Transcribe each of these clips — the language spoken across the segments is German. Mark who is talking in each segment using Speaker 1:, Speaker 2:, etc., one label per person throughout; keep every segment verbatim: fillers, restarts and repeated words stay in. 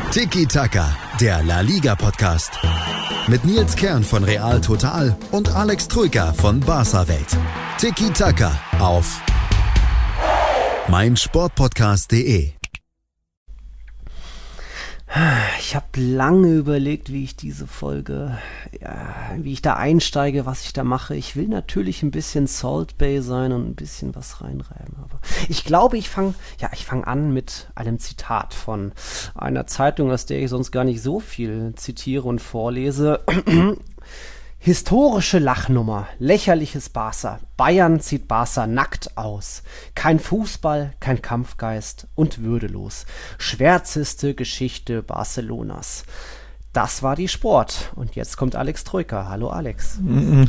Speaker 1: Tiki Taka, der La Liga Podcast. Mit Nils Kern von Real Total und Alex Troika von Barca Welt. Tiki Taka auf meinsportpodcast punkt de.
Speaker 2: Ich habe lange überlegt, wie ich diese Folge, ja, wie ich da einsteige, was ich da mache. Ich will natürlich ein bisschen Salt Bay sein und ein bisschen was reinreiben. Aber ich glaube, ich fange ja, ich fange an mit einem Zitat von einer Zeitung, aus der ich sonst gar nicht so viel zitiere und vorlese. Historische Lachnummer, lächerliches Barca. Bayern zieht Barca nackt aus. Kein Fußball, kein Kampfgeist und würdelos. Schwärzeste Geschichte Barcelonas. Das war die Sport. Und jetzt kommt Alex Troika. Hallo Alex.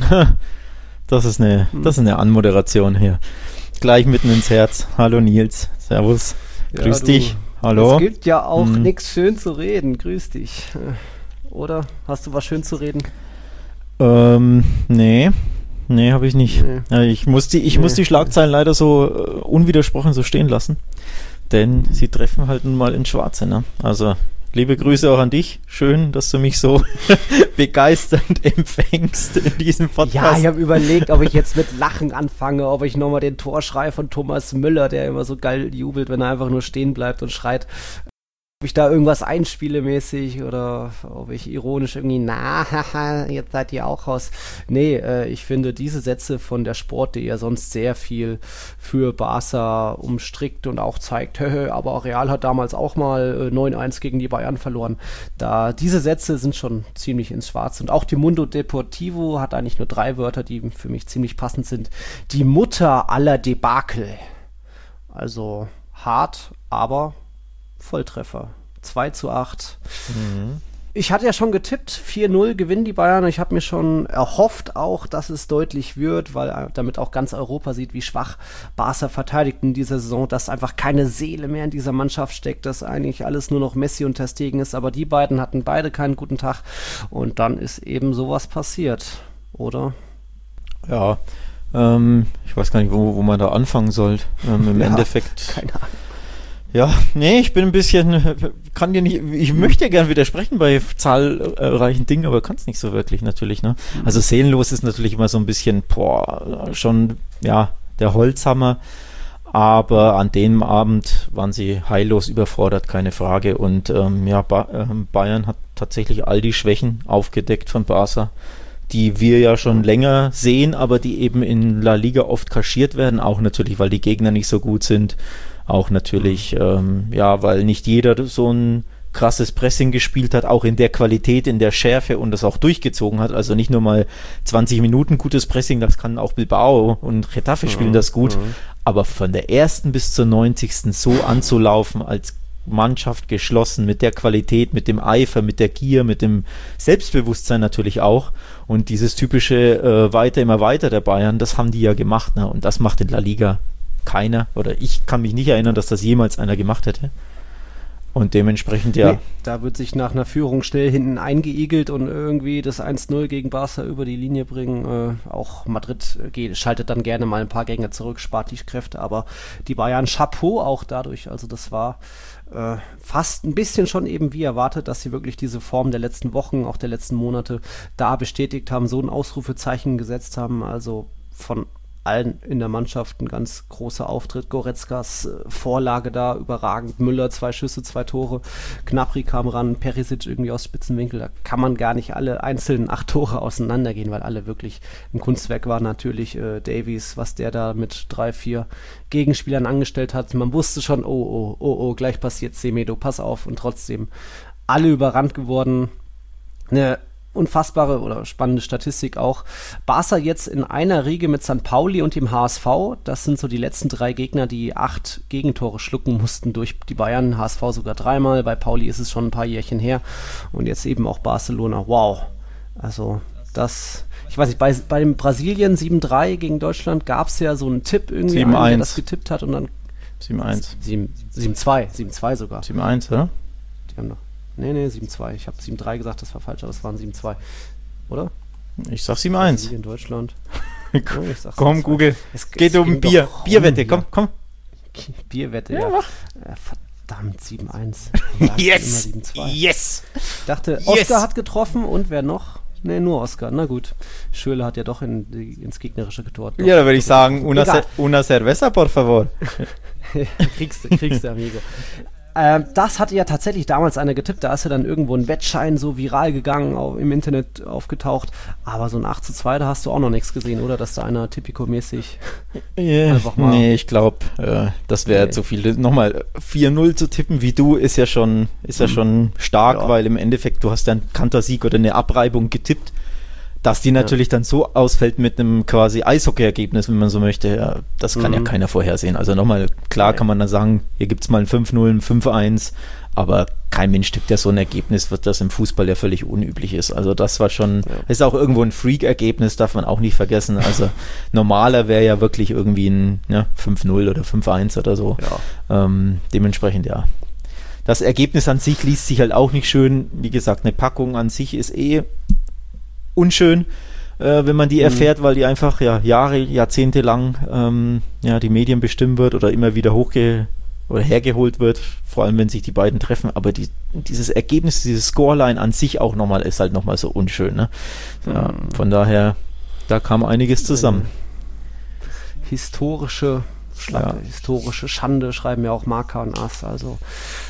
Speaker 3: Das ist eine, das ist eine Anmoderation hier. Gleich mitten ins Herz. Hallo Nils. Servus. Grüß ja, dich. Hallo.
Speaker 2: Es gibt ja auch hm. nichts schön zu reden. Grüß dich. Oder? Hast du was schön zu reden?
Speaker 3: Ähm, nee. Nee, habe ich nicht. Nee. Ja, ich muss die, ich nee. muss die Schlagzeilen leider so uh, unwidersprochen so stehen lassen. Denn sie treffen halt nun mal ins Schwarze, ne? Also, liebe Grüße auch an dich. Schön, dass du mich so begeisternd empfängst in diesem Podcast.
Speaker 2: Ja, ich habe überlegt, ob ich jetzt mit Lachen anfange, ob ich nochmal den Torschrei von Thomas Müller, der immer so geil jubelt, wenn er einfach nur stehen bleibt und schreit, ob ich da irgendwas einspiele mäßig oder ob ich ironisch irgendwie, na, haha, jetzt seid ihr auch raus. Nee, äh, ich finde diese Sätze von der Sport, die ja sonst sehr viel für Barca umstrickt und auch zeigt, hö, aber auch Real hat damals auch mal äh, neun eins gegen die Bayern verloren. Da, diese Sätze sind schon ziemlich ins Schwarze. Und auch die Mundo Deportivo hat eigentlich nur drei Wörter, die für mich ziemlich passend sind. Die Mutter aller Debakel. Also hart, aber Volltreffer. zwei zu acht. Mhm. Ich hatte ja schon getippt, vier null gewinnen die Bayern. Ich habe mir schon erhofft auch, dass es deutlich wird, weil damit auch ganz Europa sieht, wie schwach Barca verteidigt in dieser Saison, dass einfach keine Seele mehr in dieser Mannschaft steckt, dass eigentlich alles nur noch Messi und Ter Stegen ist. Aber die beiden hatten beide keinen guten Tag und dann ist eben sowas passiert, oder?
Speaker 3: Ja, ähm, ich weiß gar nicht, wo, wo man da anfangen soll. Ähm, Im ja, Endeffekt.
Speaker 2: Keine Ahnung.
Speaker 3: Ja, nee, ich bin ein bisschen, kann dir nicht, ich möchte ja gern widersprechen bei zahlreichen Dingen, aber kann es nicht so wirklich natürlich, ne? Also seelenlos ist natürlich immer so ein bisschen, boah, schon, ja, der Holzhammer, aber an dem Abend waren sie heillos überfordert, keine Frage, und ähm, ja, ba- äh, Bayern hat tatsächlich all die Schwächen aufgedeckt von Barca, die wir ja schon länger sehen, aber die eben in La Liga oft kaschiert werden, auch natürlich, weil die Gegner nicht so gut sind. Auch natürlich, ähm, ja, weil nicht jeder so ein krasses Pressing gespielt hat, auch in der Qualität, in der Schärfe und das auch durchgezogen hat. Also nicht nur mal zwanzig Minuten gutes Pressing, das kann auch Bilbao und Getafe mhm. spielen das gut. Mhm. Aber von der ersten bis zur neunzigsten so anzulaufen, als Mannschaft geschlossen, mit der Qualität, mit dem Eifer, mit der Gier, mit dem Selbstbewusstsein natürlich auch. Und dieses typische äh, weiter, immer weiter der Bayern, das haben die ja gemacht. Ne? Und das macht in La Liga keiner, oder ich kann mich nicht erinnern, dass das jemals einer gemacht hätte. Und dementsprechend, ja. Nee,
Speaker 2: da wird sich nach einer Führung schnell hinten eingeigelt und irgendwie das eins null gegen Barca über die Linie bringen. Äh, auch Madrid geht, schaltet dann gerne mal ein paar Gänge zurück, spart die Kräfte, aber die Bayern Chapeau auch dadurch. Also das war äh, fast ein bisschen schon eben wie erwartet, dass sie wirklich diese Form der letzten Wochen, auch der letzten Monate da bestätigt haben, so ein Ausrufezeichen gesetzt haben. Also von allen in der Mannschaft ein ganz großer Auftritt. Goretzkas äh, Vorlage da überragend. Müller zwei Schüsse, zwei Tore. Gnabry kam ran. Perisic irgendwie aus Spitzenwinkel. Da kann man gar nicht alle einzelnen acht Tore auseinandergehen, weil alle wirklich ein Kunstwerk waren. Natürlich äh, Davies, was der da mit drei, vier Gegenspielern angestellt hat. Man wusste schon, oh, oh, oh, oh, gleich passiert Semedo, pass auf. Und trotzdem alle überrannt geworden. Eine unfassbare oder spannende Statistik auch. Barca jetzt in einer Riege mit Sankt Pauli und dem H S V. Das sind so die letzten drei Gegner, die acht Gegentore schlucken mussten durch die Bayern. H S V sogar dreimal. Bei Pauli ist es schon ein paar Jährchen her. Und jetzt eben auch Barcelona. Wow. Also das, ich weiß nicht, bei, bei dem Brasilien sieben drei gegen Deutschland gab es ja so einen Tipp irgendwie, einen, der das getippt hat und dann
Speaker 3: sieben eins.
Speaker 2: sieben zwei. sieben zwei sogar.
Speaker 3: sieben eins, oder?
Speaker 2: Die haben doch Nee, nee, sieben zwei. Ich habe sieben drei gesagt, das war falsch, aber es waren sieben zwei. Oder?
Speaker 3: Ich sag sieben eins.
Speaker 2: In Deutschland.
Speaker 3: oh, komm, Google. Es, es geht um Bier. Bierwette, komm, komm.
Speaker 2: Bierwette, ja. ja. ja Verdammt, sieben eins.
Speaker 3: Yes! Yes!
Speaker 2: Ich dachte, Oscar yes. hat getroffen und wer noch? Ne, nur Oscar. Na gut. Schürrle hat ja doch in, die, ins gegnerische Tor.
Speaker 3: Ja, da würde ich sagen, una, cer- una cerveza, por favor.
Speaker 2: kriegst du, kriegst du, amigo. Ähm, das hatte ja tatsächlich damals einer getippt, da ist ja dann irgendwo ein Wettschein so viral gegangen, auch im Internet aufgetaucht, aber so ein acht zu zwei, da hast du auch noch nichts gesehen, oder? Dass da einer Tipico-mäßig
Speaker 3: yeah, einfach mal... Nee, ich glaube, äh, das wäre okay. zu viel. Nochmal vier null zu tippen wie du, ist ja schon, ist ja mhm. schon stark, ja. weil im Endeffekt, du hast ja einen Kantersieg oder eine Abreibung getippt. Dass die natürlich ja. dann so ausfällt mit einem quasi Eishockey-Ergebnis, wenn man so möchte, ja, das kann mhm. ja keiner vorhersehen. Also nochmal, klar kann man dann sagen, hier gibt es mal ein fünf null, ein fünf eins, aber kein Mensch tippt ja so ein Ergebnis, das im Fußball ja völlig unüblich ist. Also das war schon, ja. ist auch irgendwo ein Freak-Ergebnis, darf man auch nicht vergessen. Also normaler wäre ja wirklich irgendwie ein ja, fünf null oder fünf eins oder so. Ja. Ähm, dementsprechend ja. Das Ergebnis an sich liest sich halt auch nicht schön. Wie gesagt, eine Packung an sich ist eh unschön, äh, wenn man die erfährt, mhm. weil die einfach ja Jahre, Jahrzehnte lang ähm, ja, die Medien bestimmt wird oder immer wieder hochge- oder hergeholt wird, vor allem wenn sich die beiden treffen, aber die, dieses Ergebnis, dieses Scoreline an sich auch nochmal, ist halt nochmal so unschön. Ne? Ja, mhm. Von daher, da kam einiges zusammen.
Speaker 2: Historische Schlappe, ja. historische Schande, schreiben ja auch Marca und Ass, also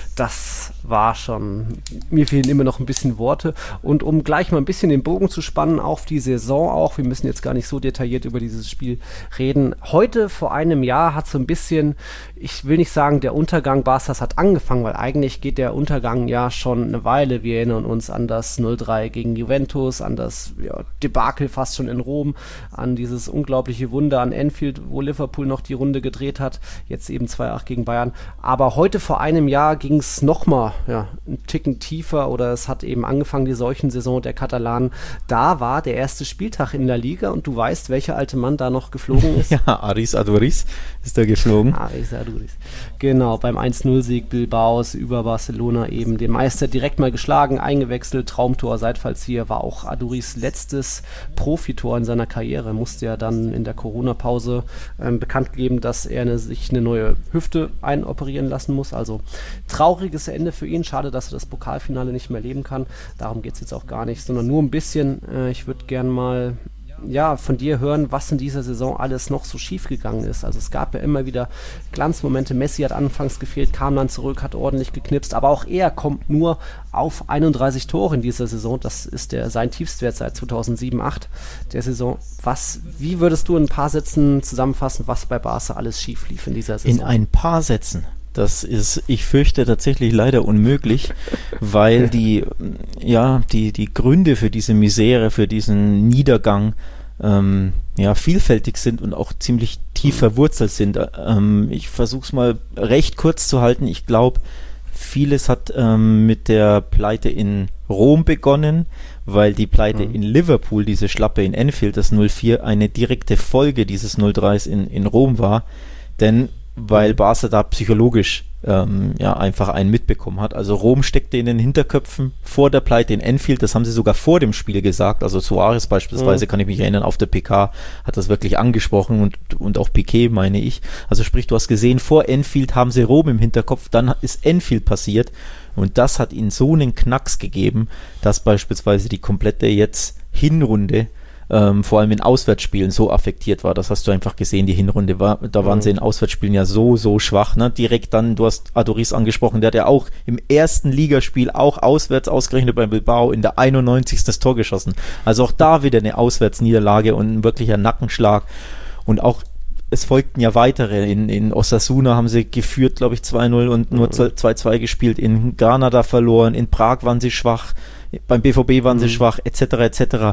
Speaker 2: das war schon, mir fehlen immer noch ein bisschen Worte. Und um gleich mal ein bisschen den Bogen zu spannen auf die Saison auch, wir müssen jetzt gar nicht so detailliert über dieses Spiel reden. Heute vor einem Jahr hat so ein bisschen, ich will nicht sagen, der Untergang Barças hat angefangen, weil eigentlich geht der Untergang ja schon eine Weile. Wir erinnern uns an das null drei gegen Juventus, an das ja, Debakel fast schon in Rom, an dieses unglaubliche Wunder an Anfield, wo Liverpool noch die Runde gedreht hat, jetzt eben zwei acht gegen Bayern. Aber heute vor einem Jahr ging es nochmal ja, einen Ticken tiefer oder es hat eben angefangen, die Seuchensaison der Katalanen. Da war der erste Spieltag in der Liga und du weißt, welcher alte Mann da noch geflogen ist?
Speaker 3: Ja, Aris Aduriz ist da geflogen.
Speaker 2: Aris Aduriz. Genau, beim eins null Sieg Bilbaos über Barcelona eben den Meister direkt mal geschlagen, eingewechselt, Traumtor, Seitfallzieher, war auch Aduriz letztes Profitor in seiner Karriere. Musste ja dann in der Corona-Pause ähm, bekannt geben, dass er eine, sich eine neue Hüfte einoperieren lassen muss. Also trauriges Ende für ihn. Schade, dass er das Pokalfinale nicht mehr erleben kann. Darum geht es jetzt auch gar nicht, sondern nur ein bisschen. Äh, ich würde gern mal ja, von dir hören, was in dieser Saison alles noch so schief gegangen ist. Also es gab ja immer wieder Glanzmomente. Messi hat anfangs gefehlt, kam dann zurück, hat ordentlich geknipst, aber auch er kommt nur auf einunddreißig Tore in dieser Saison. Das ist der, sein Tiefstwert seit zweitausendsieben acht der Saison. Was, wie würdest du in ein paar Sätzen zusammenfassen, was bei Barca alles schief lief in dieser Saison?
Speaker 3: In ein paar Sätzen? Das ist, ich fürchte, tatsächlich leider unmöglich, weil die, ja, die, die Gründe für diese Misere, für diesen Niedergang ähm, ja, vielfältig sind und auch ziemlich tief verwurzelt sind. Ähm, ich versuche es mal recht kurz zu halten. Ich glaube, vieles hat ähm, mit der Pleite in Rom begonnen, weil die Pleite mhm. in Liverpool, diese Schlappe in Anfield, das null vier, eine direkte Folge dieses null drei in, in Rom war. Denn weil Barca da psychologisch ähm, ja einfach einen mitbekommen hat. Also Rom steckte in den Hinterköpfen vor der Pleite in Anfield, das haben sie sogar vor dem Spiel gesagt, also Suarez beispielsweise, mhm. kann ich mich erinnern, auf der P K hat das wirklich angesprochen und, und auch Piqué, meine ich. Also sprich, du hast gesehen, vor Anfield haben sie Rom im Hinterkopf, dann ist Anfield passiert und das hat ihnen so einen Knacks gegeben, dass beispielsweise die komplette jetzt Hinrunde Ähm, vor allem in Auswärtsspielen so affektiert war. Das hast du einfach gesehen, die Hinrunde war, da waren mhm. sie in Auswärtsspielen ja so, so schwach, ne? Direkt dann, du hast Aduriz angesprochen, der hat ja auch im ersten Ligaspiel auch auswärts ausgerechnet bei Bilbao in der einundneunzigsten das Tor geschossen. Also auch da wieder eine Auswärtsniederlage und ein wirklicher Nackenschlag. Und auch es folgten ja weitere. In, in Osasuna haben sie geführt, glaube ich, zwei null und nur mhm. zwei zwei gespielt. In Granada verloren, in Prag waren sie schwach, beim B V B waren mhm. sie schwach, et cetera et cetera.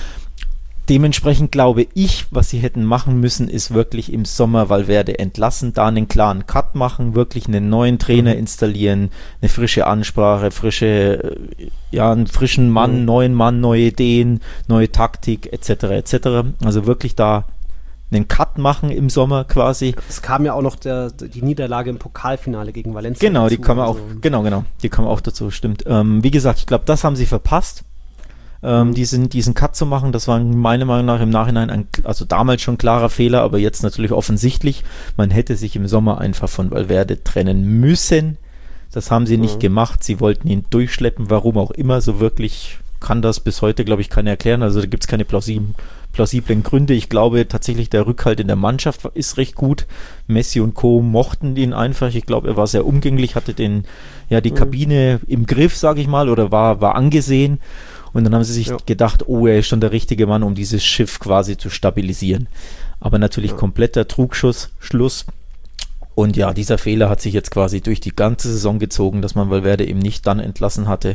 Speaker 3: Dementsprechend glaube ich, was sie hätten machen müssen, ist wirklich im Sommer Valverde entlassen, da einen klaren Cut machen, wirklich einen neuen Trainer installieren, eine frische Ansprache, frische, ja, einen frischen Mann, mhm. neuen Mann, neue Ideen, neue Taktik, et cetera et cetera. Also wirklich da einen Cut machen im Sommer quasi.
Speaker 2: Es kam ja auch noch der, die Niederlage im Pokalfinale gegen Valencia.
Speaker 3: Genau,
Speaker 2: dazu,
Speaker 3: die kam
Speaker 2: also
Speaker 3: auch, genau, genau, die kam auch dazu, stimmt. Ähm, wie gesagt, ich glaube, das haben sie verpasst. Ähm, diesen, diesen Cut zu machen, das war meiner Meinung nach im Nachhinein ein, also damals schon klarer Fehler, aber jetzt natürlich offensichtlich. Man hätte sich im Sommer einfach von Valverde trennen müssen. Das haben sie nicht mhm. gemacht. Sie wollten ihn durchschleppen, warum auch immer. So wirklich kann das bis heute, glaube ich, keiner erklären. Also da gibt es keine plausiblen, plausiblen Gründe. Ich glaube tatsächlich, der Rückhalt in der Mannschaft ist recht gut. Messi und Co. mochten ihn einfach. Ich glaube, er war sehr umgänglich, hatte den, ja, die mhm. Kabine im Griff, sage ich mal, oder war, war angesehen. Und dann haben sie sich ja. gedacht, oh, er ist schon der richtige Mann, um dieses Schiff quasi zu stabilisieren. Aber natürlich ja. kompletter Trugschuss, Schluss. Und ja, dieser Fehler hat sich jetzt quasi durch die ganze Saison gezogen, dass man Valverde eben nicht dann entlassen hatte.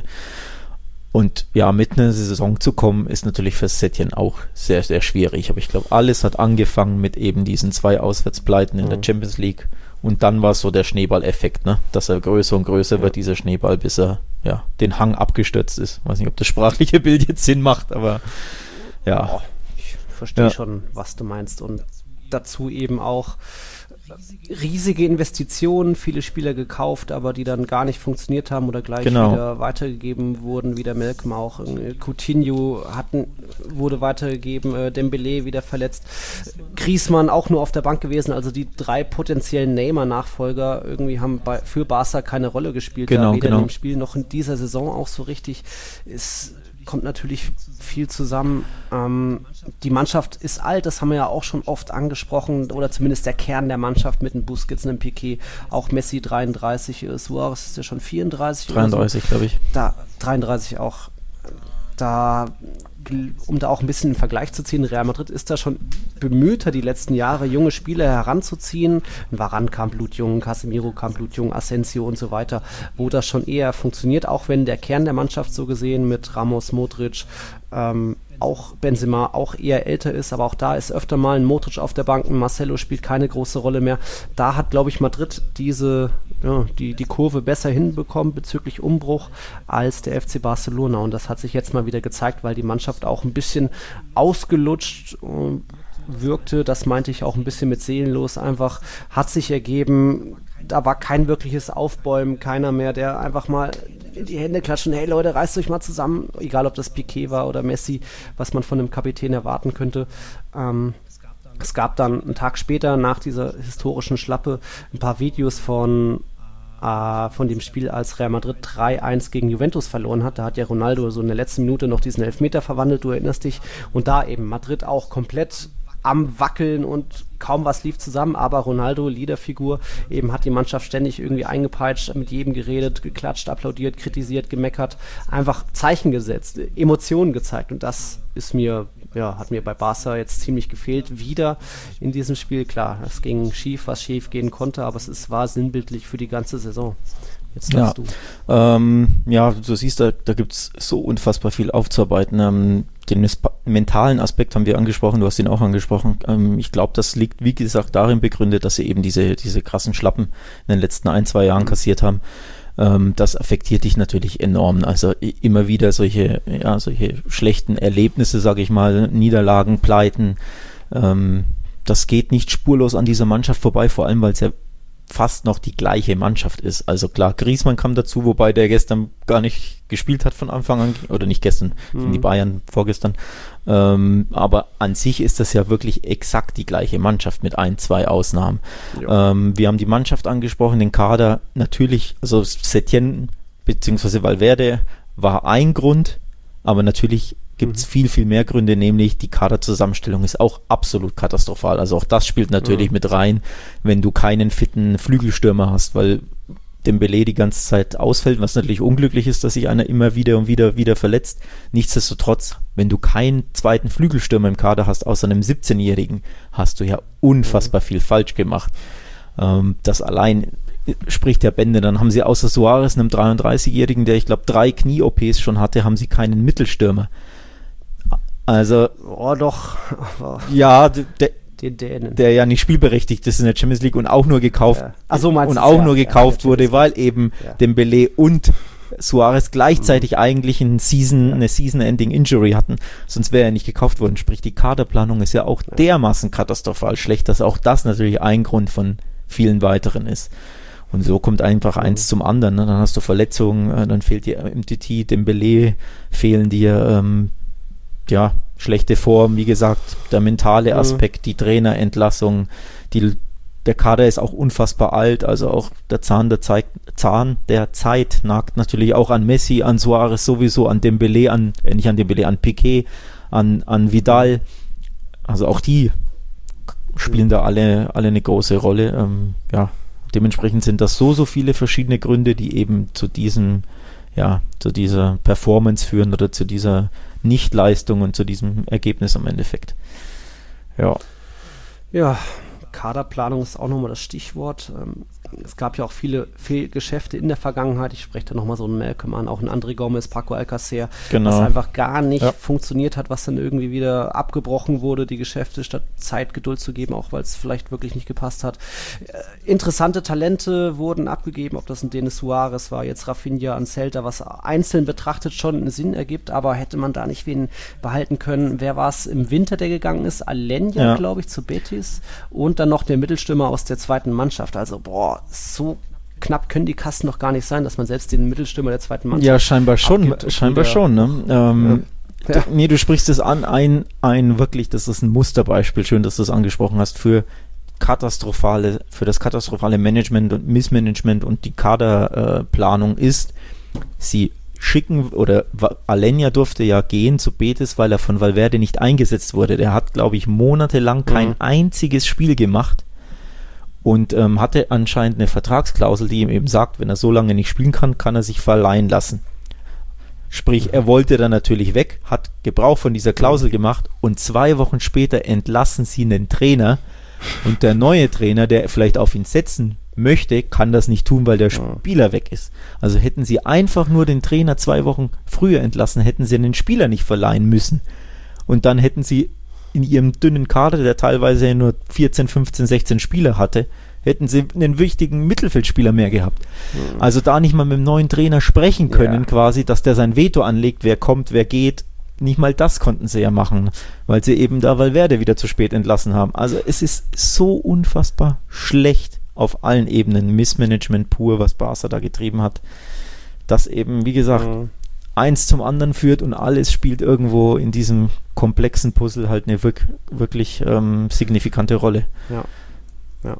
Speaker 3: Und ja, mit einer Saison zu kommen, ist natürlich für Setien auch sehr, sehr schwierig. Aber ich glaube, alles hat angefangen mit eben diesen zwei Auswärtspleiten in mhm. der Champions League. Und dann war es so der Schneeballeffekt, ne? Dass er größer und größer ja. wird, dieser Schneeball, bis er ja den Hang abgestürzt ist. Weiß nicht, ob das sprachliche Bild jetzt Sinn macht, aber ja.
Speaker 2: Oh, ich verstehe ja. schon, was du meinst. Und dazu eben auch riesige Investitionen, viele Spieler gekauft, aber die dann gar nicht funktioniert haben oder gleich genau. wieder weitergegeben wurden, wie der Malcolm auch. Coutinho hatten, wurde weitergegeben, äh, Dembélé wieder verletzt, Griezmann auch nur auf der Bank gewesen, also die drei potenziellen Neymar-Nachfolger irgendwie haben bei, für Barca keine Rolle gespielt,
Speaker 3: genau,
Speaker 2: da weder
Speaker 3: genau.
Speaker 2: in dem Spiel noch in dieser Saison auch so richtig. Ist kommt natürlich viel zusammen. Ähm, die Mannschaft ist alt, das haben wir ja auch schon oft angesprochen, oder zumindest der Kern der Mannschaft mit einem Busquets, einem Piqué, auch Messi dreiunddreißig, Suarez ist ja schon vierunddreißig.
Speaker 3: dreiunddreißig, so. glaube ich.
Speaker 2: Da, dreiunddreißig auch. Da, um da auch ein bisschen einen Vergleich zu ziehen, Real Madrid ist da schon bemühter, die letzten Jahre junge Spieler heranzuziehen. Varane kam blutjung, Casemiro kam blutjung, Asensio und so weiter, wo das schon eher funktioniert, auch wenn der Kern der Mannschaft so gesehen mit Ramos, Modric, ähm, auch Benzema auch eher älter ist, aber auch da ist öfter mal ein Modric auf der Bank, ein Marcelo spielt keine große Rolle mehr. Da hat, glaube ich, Madrid diese, ja, die, die Kurve besser hinbekommen bezüglich Umbruch als der F C Barcelona, und das hat sich jetzt mal wieder gezeigt, weil die Mannschaft auch ein bisschen ausgelutscht äh, wirkte, das meinte ich auch ein bisschen mit seelenlos einfach, hat sich ergeben, da war kein wirkliches Aufbäumen, keiner mehr, der einfach mal in die Hände klatschen, hey Leute, reißt euch mal zusammen, egal ob das Piqué war oder Messi, was man von einem Kapitän erwarten könnte. Ähm, es gab dann einen Tag später, nach dieser historischen Schlappe, ein paar Videos von äh, von dem Spiel, als Real Madrid drei eins gegen Juventus verloren hat. Da hat ja Ronaldo so in der letzten Minute noch diesen Elfmeter verwandelt, du erinnerst dich, und da eben Madrid auch komplett am Wackeln und kaum was lief zusammen, aber Ronaldo, Leaderfigur, eben hat die Mannschaft ständig irgendwie eingepeitscht, mit jedem geredet, geklatscht, applaudiert, kritisiert, gemeckert, einfach Zeichen gesetzt, Emotionen gezeigt, und das ist mir, ja, hat mir bei Barca jetzt ziemlich gefehlt, wieder in diesem Spiel. Klar, es ging schief, was schief gehen konnte, aber es ist, war sinnbildlich für die ganze Saison. Jetzt
Speaker 3: ja.
Speaker 2: du.
Speaker 3: Ähm, ja, du siehst, da, da gibt es so unfassbar viel aufzuarbeiten. Ähm, den mispa- mentalen Aspekt haben wir angesprochen, du hast ihn auch angesprochen. Ähm, ich glaube, das liegt, wie gesagt, darin begründet, dass sie eben diese, diese krassen Schlappen in den letzten ein, zwei Jahren mhm. kassiert haben. Ähm, das affektiert dich natürlich enorm. Also immer wieder solche, ja, solche schlechten Erlebnisse, sage ich mal, Niederlagen, Pleiten. Ähm, das geht nicht spurlos an dieser Mannschaft vorbei, vor allem, weil es ja fast noch die gleiche Mannschaft ist. Also klar, Griezmann kam dazu, wobei der gestern gar nicht gespielt hat von Anfang an, oder nicht gestern, mhm. gegen die Bayern vorgestern. Ähm, aber an sich ist das ja wirklich exakt die gleiche Mannschaft mit ein, zwei Ausnahmen. Ähm, wir haben die Mannschaft angesprochen, den Kader. Natürlich, also Setien bzw. Valverde war ein Grund, aber natürlich gibt es mhm. viel, viel mehr Gründe, nämlich die Kaderzusammenstellung ist auch absolut katastrophal. Also auch das spielt natürlich mhm. mit rein, wenn du keinen fitten Flügelstürmer hast, weil Dembélé die ganze Zeit ausfällt, was natürlich unglücklich ist, dass sich einer immer wieder und wieder wieder verletzt. Nichtsdestotrotz, wenn du keinen zweiten Flügelstürmer im Kader hast, außer einem siebzehnjährigen, hast du ja unfassbar viel falsch gemacht. Ähm, das allein spricht der Bände. Dann haben sie außer Suarez, einem dreiunddreißigjährigen, der ich glaube drei Knie-O Ps schon hatte, haben sie keinen Mittelstürmer. Also,
Speaker 2: oh doch,
Speaker 3: ja, der,
Speaker 2: den Dänen.
Speaker 3: der ja nicht spielberechtigt ist in der Champions League und auch nur gekauft
Speaker 2: ja. Ach so, meinst
Speaker 3: und
Speaker 2: du,
Speaker 3: auch
Speaker 2: ja,
Speaker 3: nur gekauft
Speaker 2: ja,
Speaker 3: wurde, weil eben ja. Dembélé und Suarez gleichzeitig mhm. eigentlich ein Season, ja. eine Season-Ending-Injury hatten, sonst wäre er nicht gekauft worden. Sprich, die Kaderplanung ist ja auch ja. dermaßen katastrophal schlecht, dass auch das natürlich ein Grund von vielen weiteren ist. Und so kommt einfach mhm. eins zum anderen. Ne? Dann hast du Verletzungen, dann fehlt dir M T T, Dembélé, fehlen dir ähm, ja, schlechte Form, wie gesagt, der mentale Aspekt, mhm. die Trainerentlassung, die der Kader ist auch unfassbar alt, also auch der Zahn der Zeit, Zahn der Zeit nagt natürlich auch an Messi, an Suarez sowieso, an Dembélé, an, äh, nicht an Dembélé, an Piqué, an, an Vidal. Also auch die spielen da alle, alle eine große Rolle. Ähm, ja, dementsprechend sind das so, so viele verschiedene Gründe, die eben zu diesem, ja, zu dieser Performance führen oder zu dieser Nichtleistung und zu diesem Ergebnis am Endeffekt. Ja.
Speaker 2: Ja, Kaderplanung ist auch nochmal das Stichwort. Ähm, es gab ja auch viele Fehlgeschäfte in der Vergangenheit. Ich spreche da nochmal so einen Malcolm an, auch einen André Gomez, Paco Alcacer,
Speaker 3: genau.
Speaker 2: was einfach gar nicht
Speaker 3: ja.
Speaker 2: funktioniert hat, was dann irgendwie wieder abgebrochen wurde, die Geschäfte, statt Zeit, Geduld zu geben, auch weil es vielleicht wirklich nicht gepasst hat. Äh, interessante Talente wurden abgegeben, ob das ein Denis Suarez war, jetzt Rafinha an Celta, was einzeln betrachtet schon einen Sinn ergibt, aber hätte man da nicht wen behalten können. Wer war es im Winter, der gegangen ist? Alenya, ja. glaube ich, zu Betis und dann noch der Mittelstürmer aus der zweiten Mannschaft. Also, boah, so knapp können die Kassen noch gar nicht sein, dass man selbst den Mittelstürmer der zweiten Mannschaft
Speaker 3: ja, scheinbar schon, scheinbar
Speaker 2: wieder,
Speaker 3: schon, ne? Ähm,
Speaker 2: ja.
Speaker 3: Ja. Nee, du sprichst es an, ein, ein wirklich, das ist ein Musterbeispiel, schön, dass du es angesprochen hast, für katastrophale, für das katastrophale Management und Missmanagement und die Kaderplanung äh, ist, sie schicken, oder Alenya durfte ja gehen zu Betis, weil er von Valverde nicht eingesetzt wurde. Der hat, glaube ich, monatelang kein mhm. einziges Spiel gemacht und ähm, hatte anscheinend eine Vertragsklausel, die ihm eben sagt, wenn er so lange nicht spielen kann, kann er sich verleihen lassen. Sprich, er wollte dann natürlich weg, hat Gebrauch von dieser Klausel gemacht und zwei Wochen später entlassen sie einen Trainer und der neue Trainer, der vielleicht auf ihn setzen möchte, kann das nicht tun, weil der Spieler weg ist. Also hätten sie einfach nur den Trainer zwei Wochen früher entlassen, hätten sie den Spieler nicht verleihen müssen. Und dann hätten sie in ihrem dünnen Kader, der teilweise nur vierzehn, fünfzehn, sechzehn Spieler hatte, hätten sie einen wichtigen Mittelfeldspieler mehr gehabt. Mhm. Also da nicht mal mit dem neuen Trainer sprechen können, ja. quasi, dass der sein Veto anlegt, wer kommt, wer geht. Nicht mal das konnten sie ja machen, weil sie eben da Valverde wieder zu spät entlassen haben. Also es ist so unfassbar schlecht auf allen Ebenen, Missmanagement pur, was Barca da getrieben hat, das eben, wie gesagt, mhm. eins zum anderen führt und alles spielt irgendwo in diesem komplexen Puzzle halt eine wirk- wirklich ähm, signifikante Rolle.
Speaker 2: Ja, ja.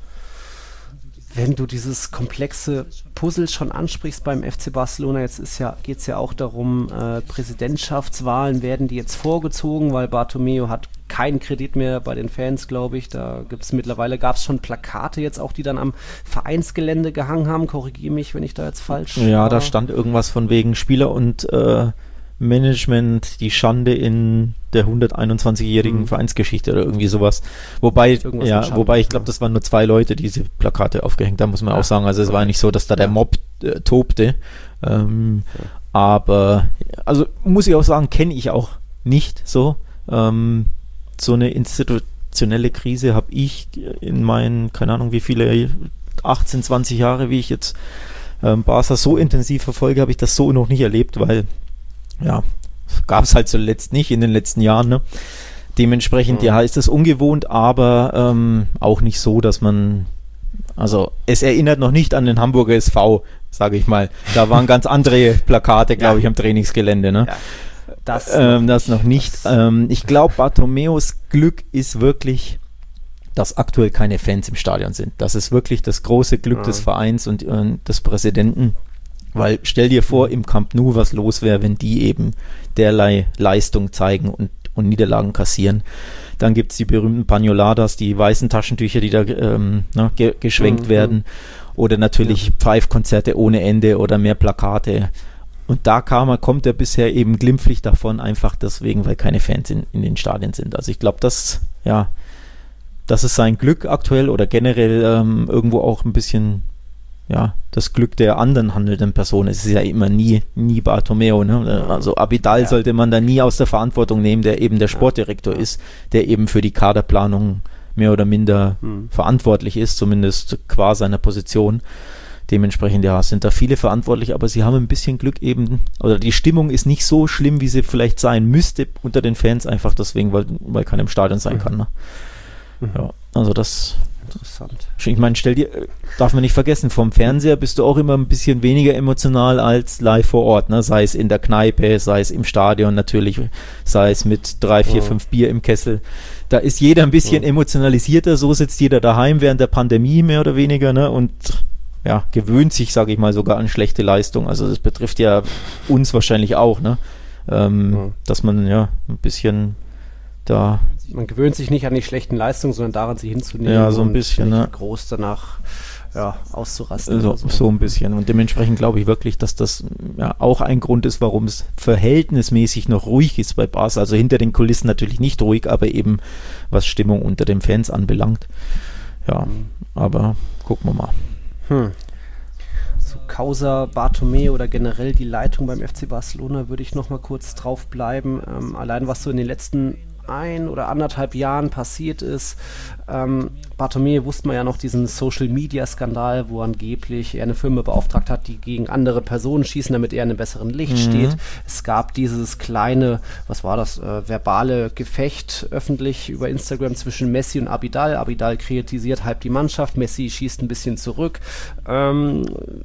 Speaker 2: Wenn du dieses komplexe Puzzle schon ansprichst beim F C Barcelona, jetzt ist ja, geht es ja auch darum, äh, Präsidentschaftswahlen werden die jetzt vorgezogen, weil Bartomeu hat keinen Kredit mehr bei den Fans, glaube ich. Da gibt es mittlerweile, gab es schon Plakate jetzt auch, die dann am Vereinsgelände gehangen haben. Korrigiere mich, wenn ich da jetzt falsch
Speaker 3: Ja,
Speaker 2: war.
Speaker 3: da stand irgendwas von wegen Spieler und äh, Management, die Schande in der hunderteinundzwanzigjährigen mhm. Vereinsgeschichte oder irgendwie sowas. Wobei, irgendwas ja, wobei ich glaube, das waren nur zwei Leute, die diese Plakate aufgehängt haben, muss man ja. auch sagen. Also es war nicht so, dass da der Mob äh, tobte. Ähm, ja. Aber, also muss ich auch sagen, kenne ich auch nicht so. Ähm, so eine institutionelle Krise habe ich in meinen, keine Ahnung wie viele, achtzehn, zwanzig Jahre, wie ich jetzt ähm, Barca so intensiv verfolge, habe ich das so noch nicht erlebt, weil ja, gab es halt zuletzt nicht in den letzten Jahren, ne? Dementsprechend, mhm. ja, ist das ungewohnt, aber ähm, auch nicht so, dass man, also es erinnert noch nicht an den Hamburger S V, sage ich mal. Da waren ganz andere Plakate, glaube ja. ich, am Trainingsgelände, ne? Ja. Das, ähm, das noch nicht. Das ähm, ich glaube, Bartomeus Glück ist wirklich, dass aktuell keine Fans im Stadion sind. Das ist wirklich das große Glück mhm. des Vereins und, und des Präsidenten. Weil stell dir vor, im Camp Nou, was los wäre, wenn die eben derlei Leistung zeigen und, und Niederlagen kassieren. Dann gibt es die berühmten Pañoladas, die weißen Taschentücher, die da ähm, ne, ge- geschwenkt mhm. werden. Oder natürlich ja. Pfeifkonzerte ohne Ende oder mehr Plakate. Und da kam, kommt er bisher eben glimpflich davon, einfach deswegen, weil keine Fans in, in den Stadien sind. Also ich glaube, das, ja, das ist sein Glück aktuell oder generell ähm, irgendwo auch ein bisschen ja, das Glück der anderen handelnden Personen. Es ist ja immer nie, nie Bartomeu, ne? Also Abidal ja. sollte man da nie aus der Verantwortung nehmen, der eben der Sportdirektor ja. ist, der eben für die Kaderplanung mehr oder minder hm. verantwortlich ist, zumindest qua seiner Position. Dementsprechend, ja, sind da viele verantwortlich, aber sie haben ein bisschen Glück eben, oder die Stimmung ist nicht so schlimm, wie sie vielleicht sein müsste unter den Fans, einfach deswegen, weil, weil keiner im Stadion sein mhm. kann. Ne? Mhm. Ja, also das
Speaker 2: Interessant.
Speaker 3: Ich meine, stell dir, darf man nicht vergessen, vom Fernseher bist du auch immer ein bisschen weniger emotional als live vor Ort, ne? Sei es in der Kneipe, sei es im Stadion natürlich, sei es mit drei, vier, ja. fünf Bier im Kessel. Da ist jeder ein bisschen ja. emotionalisierter, so sitzt jeder daheim während der Pandemie mehr oder weniger, ne? Und ja, gewöhnt sich, sage ich mal, sogar an schlechte Leistung. Also das betrifft ja uns wahrscheinlich auch, ne? Ähm, ja. Dass man ja ein bisschen da...
Speaker 2: Man gewöhnt sich nicht an die schlechten Leistungen, sondern daran, sie hinzunehmen.
Speaker 3: Ja, so ein bisschen, ne?
Speaker 2: Groß danach ja, auszurasten.
Speaker 3: So, so. so ein bisschen. Und dementsprechend glaube ich wirklich, dass das ja auch ein Grund ist, warum es verhältnismäßig noch ruhig ist bei Barca. Also hinter den Kulissen natürlich nicht ruhig, aber eben was Stimmung unter den Fans anbelangt. Ja, mhm. aber gucken wir mal.
Speaker 2: Hm. So Causa Bartomeu oder generell die Leitung beim F C Barcelona würde ich noch mal kurz drauf bleiben. Ähm, allein was so in den letzten ein oder anderthalb Jahren passiert ist. Ähm, Bartomeu wusste man ja noch diesen Social-Media-Skandal, wo angeblich er eine Firma beauftragt hat, die gegen andere Personen schießen, damit er in einem besseren Licht mhm. steht. Es gab dieses kleine, was war das, äh, verbale Gefecht öffentlich über Instagram zwischen Messi und Abidal. Abidal kritisiert halb die Mannschaft, Messi schießt ein bisschen zurück. Ähm,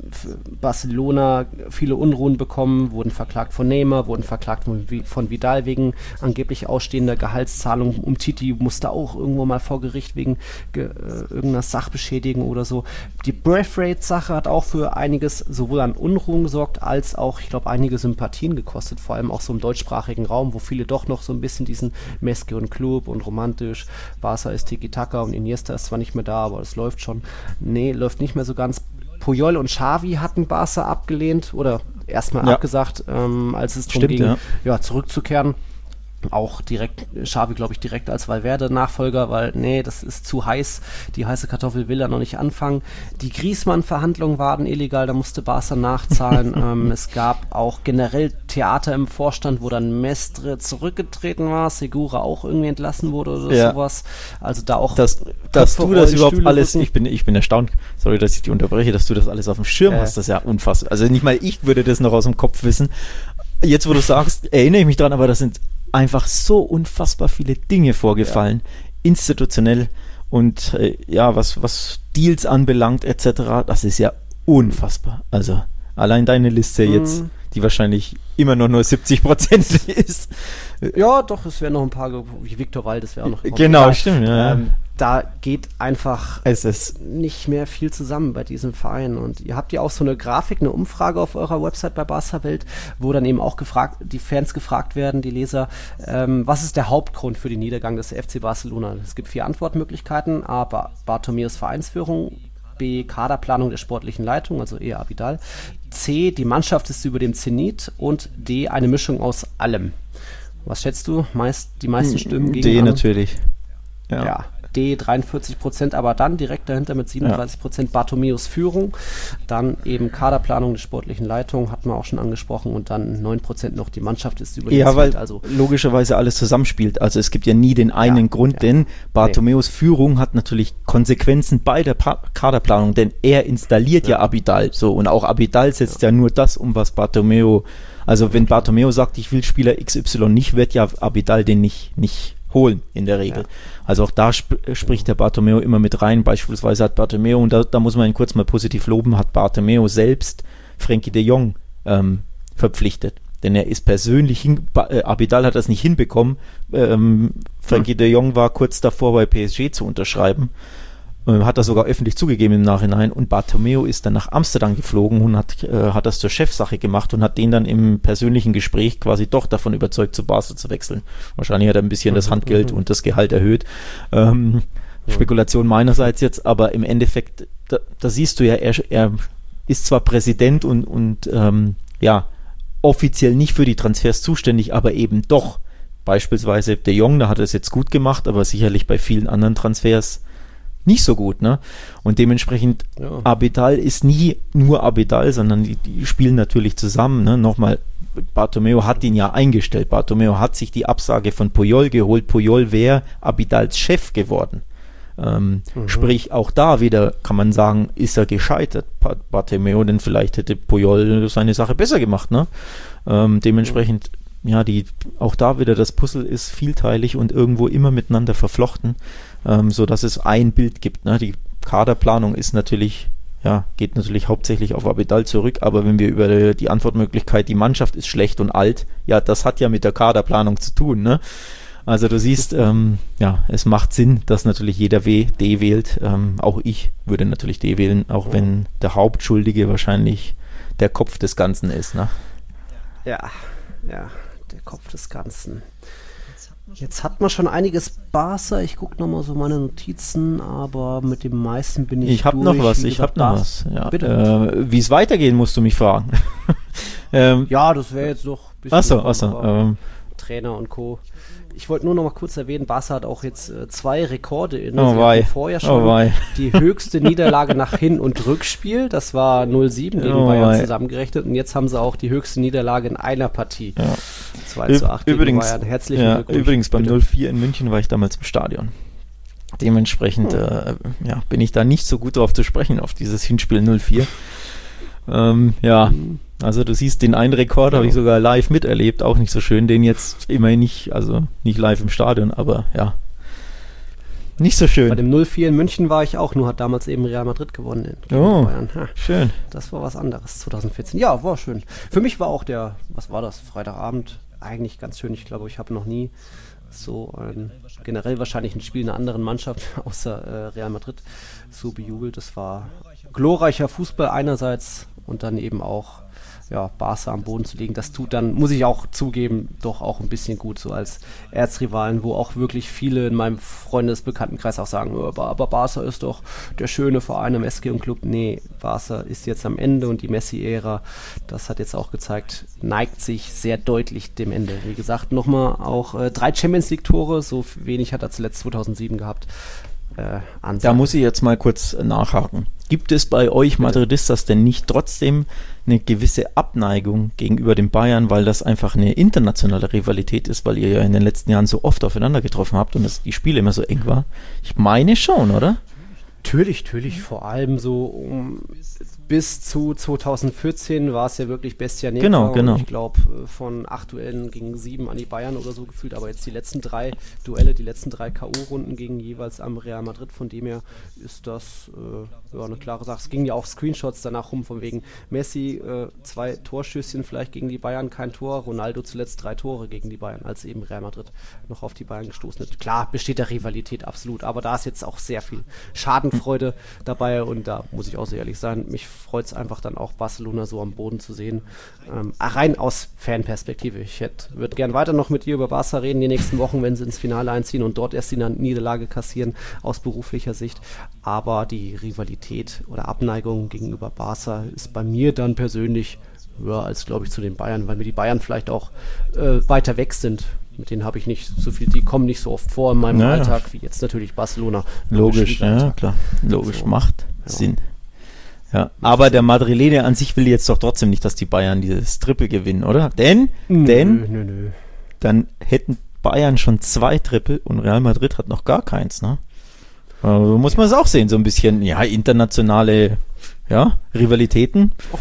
Speaker 2: Barcelona viele Unruhen bekommen, wurden verklagt von Neymar, wurden verklagt von, von Vidal wegen angeblich ausstehender Gehaltszahlung. Um Titi musste auch irgendwo mal vor Gericht wegen ge, äh, irgendeiner Sachbeschädigung oder so. Die Breath Rate Sache hat auch für einiges sowohl an Unruhen gesorgt, als auch, ich glaube, einige Sympathien gekostet, vor allem auch so im deutschsprachigen Raum, wo viele doch noch so ein bisschen diesen Messi und Club und romantisch, Barca ist Tiki-Taka und Iniesta ist zwar nicht mehr da, aber es läuft schon. Nee, läuft nicht mehr so ganz. Puyol und Xavi hatten Barca abgelehnt oder erstmal
Speaker 3: ja.
Speaker 2: abgesagt, ähm, als es darum
Speaker 3: Stimmt,
Speaker 2: ging,
Speaker 3: ja.
Speaker 2: Ja, zurückzukehren. Auch direkt, Xavi glaube ich direkt als Valverde-Nachfolger, weil nee, das ist zu heiß, die heiße Kartoffel will er noch nicht anfangen. Die Griezmann-Verhandlungen waren illegal, da musste Barca nachzahlen. ähm, es gab auch generell Theater im Vorstand, wo dann Mestre zurückgetreten war, Segura auch irgendwie entlassen wurde oder
Speaker 3: ja.
Speaker 2: sowas. Also da auch
Speaker 3: dass, dass du das überhaupt
Speaker 2: Stühle
Speaker 3: alles,
Speaker 2: rücken.
Speaker 3: ich bin, ich bin erstaunt, sorry, dass ich dich unterbreche, dass du das alles auf dem Schirm äh. hast, das ist ja unfassbar. Also nicht mal ich würde das noch aus dem Kopf wissen. Jetzt, wo du sagst, erinnere ich mich dran, aber das sind einfach so unfassbar viele Dinge vorgefallen, ja. institutionell und äh, ja, was, was Deals anbelangt et cetera, das ist ja unfassbar. Also allein deine Liste mhm. jetzt, die wahrscheinlich immer noch nur siebzig Prozent ist.
Speaker 2: Ja, doch, es wären noch ein paar, wie Viktor Wald, das wäre auch noch.
Speaker 3: Genau, egal. Stimmt. Ja.
Speaker 2: Ähm, da geht einfach
Speaker 3: es ist
Speaker 2: nicht mehr viel zusammen bei diesem Verein. Und ihr habt ja auch so eine Grafik, eine Umfrage auf eurer Website bei Barca Welt, wo dann eben auch gefragt, die Fans gefragt werden, die Leser, ähm, was ist der Hauptgrund für den Niedergang des F C Barcelona? Es gibt vier Antwortmöglichkeiten: A, Bar- Bartomeus Vereinsführung, B, Kaderplanung der sportlichen Leitung, also eher Abidal, C, die Mannschaft ist über dem Zenit und D, eine Mischung aus allem. Was schätzt du? Meist, die meisten Stimmen gegen
Speaker 3: D natürlich.
Speaker 2: Ja. ja. D dreiundvierzig Prozent, aber dann direkt dahinter mit siebenunddreißig Prozent ja. Bartomeus Führung, dann eben Kaderplanung der sportlichen Leitung, hatten wir auch schon angesprochen, und dann neun Prozent noch die Mannschaft ist über
Speaker 3: Ja, weil
Speaker 2: also
Speaker 3: logischerweise alles zusammenspielt, also es gibt ja nie den einen ja, Grund, ja. denn Bartomeus nee. Führung hat natürlich Konsequenzen bei der pa- Kaderplanung, denn er installiert ja, ja Abidal, so, und auch Abidal setzt ja. ja nur das um, was Bartomeu, also wenn Bartomeu sagt, ich will Spieler X Y nicht, wird ja Abidal den nicht, nicht holen in der Regel. Ja. Also auch da sp- spricht der Bartomeu immer mit rein. Beispielsweise hat Bartomeu, und da, da muss man ihn kurz mal positiv loben, hat Bartomeu selbst Frenkie de Jong ähm, verpflichtet. Denn er ist persönlich, hin, äh, Abidal hat das nicht hinbekommen. Ähm, Frenkie hm. de Jong war kurz davor, bei P S G zu unterschreiben. Hat das sogar öffentlich zugegeben im Nachhinein, und Bartomeu ist dann nach Amsterdam geflogen und hat, äh, hat das zur Chefsache gemacht und hat den dann im persönlichen Gespräch quasi doch davon überzeugt, zu Barca zu wechseln. Wahrscheinlich hat er ein bisschen mhm, das Handgeld mhm. und das Gehalt erhöht. Ähm, ja. Spekulation meinerseits jetzt, aber im Endeffekt, da, da siehst du ja, er, er ist zwar Präsident und, und ähm, ja, offiziell nicht für die Transfers zuständig, aber eben doch. Beispielsweise de Jong, da hat er es jetzt gut gemacht, aber sicherlich bei vielen anderen Transfers nicht so gut, ne? Und dementsprechend, ja. Abidal ist nie nur Abidal, sondern die, die spielen natürlich zusammen, ne? Nochmal, Bartomeu hat ihn ja eingestellt. Bartomeu hat sich die Absage von Puyol geholt. Puyol wäre Abidals Chef geworden. Ähm, mhm. Sprich, auch da wieder kann man sagen, ist er gescheitert, Bartomeu, denn vielleicht hätte Puyol seine Sache besser gemacht, ne? Ähm, dementsprechend, ja, die, auch da wieder das Puzzle ist vielteilig und irgendwo immer miteinander verflochten, ähm, so dass es ein Bild gibt. Ne? Die Kaderplanung ist natürlich, ja, geht natürlich hauptsächlich auf Abidal zurück, aber wenn wir über die Antwortmöglichkeit, die Mannschaft ist schlecht und alt, ja, das hat ja mit der Kaderplanung zu tun, ne? Also du siehst, ähm, ja, es macht Sinn, dass natürlich jeder W, D wählt. Ähm, auch ich würde natürlich D wählen, auch wenn der Hauptschuldige wahrscheinlich der Kopf des Ganzen ist, ne?
Speaker 2: Ja, ja, der Kopf des Ganzen. Jetzt hat man schon einiges Barca. Ich gucke nochmal so meine Notizen, aber mit dem meisten bin ich
Speaker 3: Ich habe noch was, ich habe noch was. Ja. Äh, Wie es weitergehen, musst du mich fragen. ähm,
Speaker 2: ja, das wäre jetzt noch ein bisschen...
Speaker 3: Achso, achso. Ähm,
Speaker 2: Trainer und Co. Ich wollte nur noch mal kurz erwähnen, Barca hat auch jetzt äh, zwei Rekorde in.
Speaker 3: Oh wei.
Speaker 2: Vorher schon
Speaker 3: oh
Speaker 2: die höchste Niederlage nach Hin- und Rückspiel. Das war null sieben gegen
Speaker 3: oh
Speaker 2: Bayern
Speaker 3: wei.
Speaker 2: zusammengerechnet. Und jetzt haben sie auch die höchste Niederlage in einer Partie.
Speaker 3: Ja.
Speaker 2: zwei zu acht
Speaker 3: übrigens,
Speaker 2: gegen Bayern. Herzlichen
Speaker 3: ja,
Speaker 2: Glückwunsch.
Speaker 3: Übrigens beim
Speaker 2: Bitte.
Speaker 3: null vier in München war ich damals im Stadion. Dementsprechend hm. äh, ja, bin ich da nicht so gut drauf zu sprechen, auf dieses Hinspiel null vier. ähm, ja, also du siehst, den einen Rekord habe ich sogar live miterlebt, auch nicht so schön, den jetzt immerhin nicht, also nicht live im Stadion, aber ja, nicht so schön.
Speaker 2: Bei dem null vier in München war ich auch, nur hat damals eben Real Madrid gewonnen gegen
Speaker 3: oh,
Speaker 2: Bayern. Ha,
Speaker 3: schön.
Speaker 2: Das war was anderes, zwanzig vierzehn. Ja, war schön. Für mich war auch der, was war das, Freitagabend, eigentlich ganz schön. Ich glaube, ich habe noch nie so ein, generell wahrscheinlich ein Spiel einer anderen Mannschaft, außer äh, Real Madrid, so bejubelt. Das war glorreicher Fußball einerseits und dann eben auch ja, Barca am Boden zu legen, das tut dann, muss ich auch zugeben, doch auch ein bisschen gut, so als Erzrivalen, wo auch wirklich viele in meinem Freundesbekanntenkreis auch sagen, oh, aber Barca ist doch der schöne Verein im S G und Club. Nee, Barca ist jetzt am Ende und die Messi-Ära, das hat jetzt auch gezeigt, neigt sich sehr deutlich dem Ende. Wie gesagt, nochmal auch äh, drei Champions-League-Tore, so wenig hat er zuletzt zweitausendsieben gehabt. Äh,
Speaker 3: da muss ich jetzt mal kurz nachhaken. Gibt es bei euch Madridistas denn nicht trotzdem eine gewisse Abneigung gegenüber den Bayern, weil das einfach eine internationale Rivalität ist, weil ihr ja in den letzten Jahren so oft aufeinander getroffen habt und das, die Spiele immer so eng war? Ich meine schon, oder?
Speaker 2: Natürlich, natürlich, vor allem so um, bis zu zweitausendvierzehn war es ja wirklich Bestia Negra.
Speaker 3: Genau, genau.
Speaker 2: Ich glaube, von acht Duellen gegen sieben an die Bayern oder so gefühlt, aber jetzt die letzten drei Duelle, die letzten drei K O-Runden gegen jeweils am Real Madrid, von dem her ist das äh, ja, eine klare Sache. Es gingen ja auch Screenshots danach rum, von wegen Messi, äh, zwei Torschüsschen vielleicht gegen die Bayern, kein Tor, Ronaldo zuletzt drei Tore gegen die Bayern, als eben Real Madrid noch auf die Bayern gestoßen ist. Klar, besteht der Rivalität absolut, aber da ist jetzt auch sehr viel Schadenfreude dabei und da muss ich auch so ehrlich sein, mich freut es einfach dann auch, Barcelona so am Boden zu sehen. Ähm, rein aus Fanperspektive. Ich würde gern weiter noch mit dir über Barca reden die nächsten Wochen, wenn sie ins Finale einziehen und dort erst die Niederlage kassieren, aus beruflicher Sicht. Aber die Rivalität oder Abneigung gegenüber Barca ist bei mir dann persönlich höher als, glaube ich, zu den Bayern, weil mir die Bayern vielleicht auch äh, weiter weg sind. Mit denen habe ich nicht so viel, die kommen nicht so oft vor in meinem naja. Alltag, wie jetzt natürlich Barcelona.
Speaker 3: Logisch, ja, klar. Logisch, so. Macht ja. Sinn. Ja, aber der Madrilene an sich will jetzt doch trotzdem nicht, dass die Bayern dieses Triple gewinnen, oder? Denn, nö, denn nö, nö. dann hätten Bayern schon zwei Triple und Real Madrid hat noch gar keins, ne? Also muss man es auch sehen, so ein bisschen, ja, internationale ja, Rivalitäten.
Speaker 2: Och.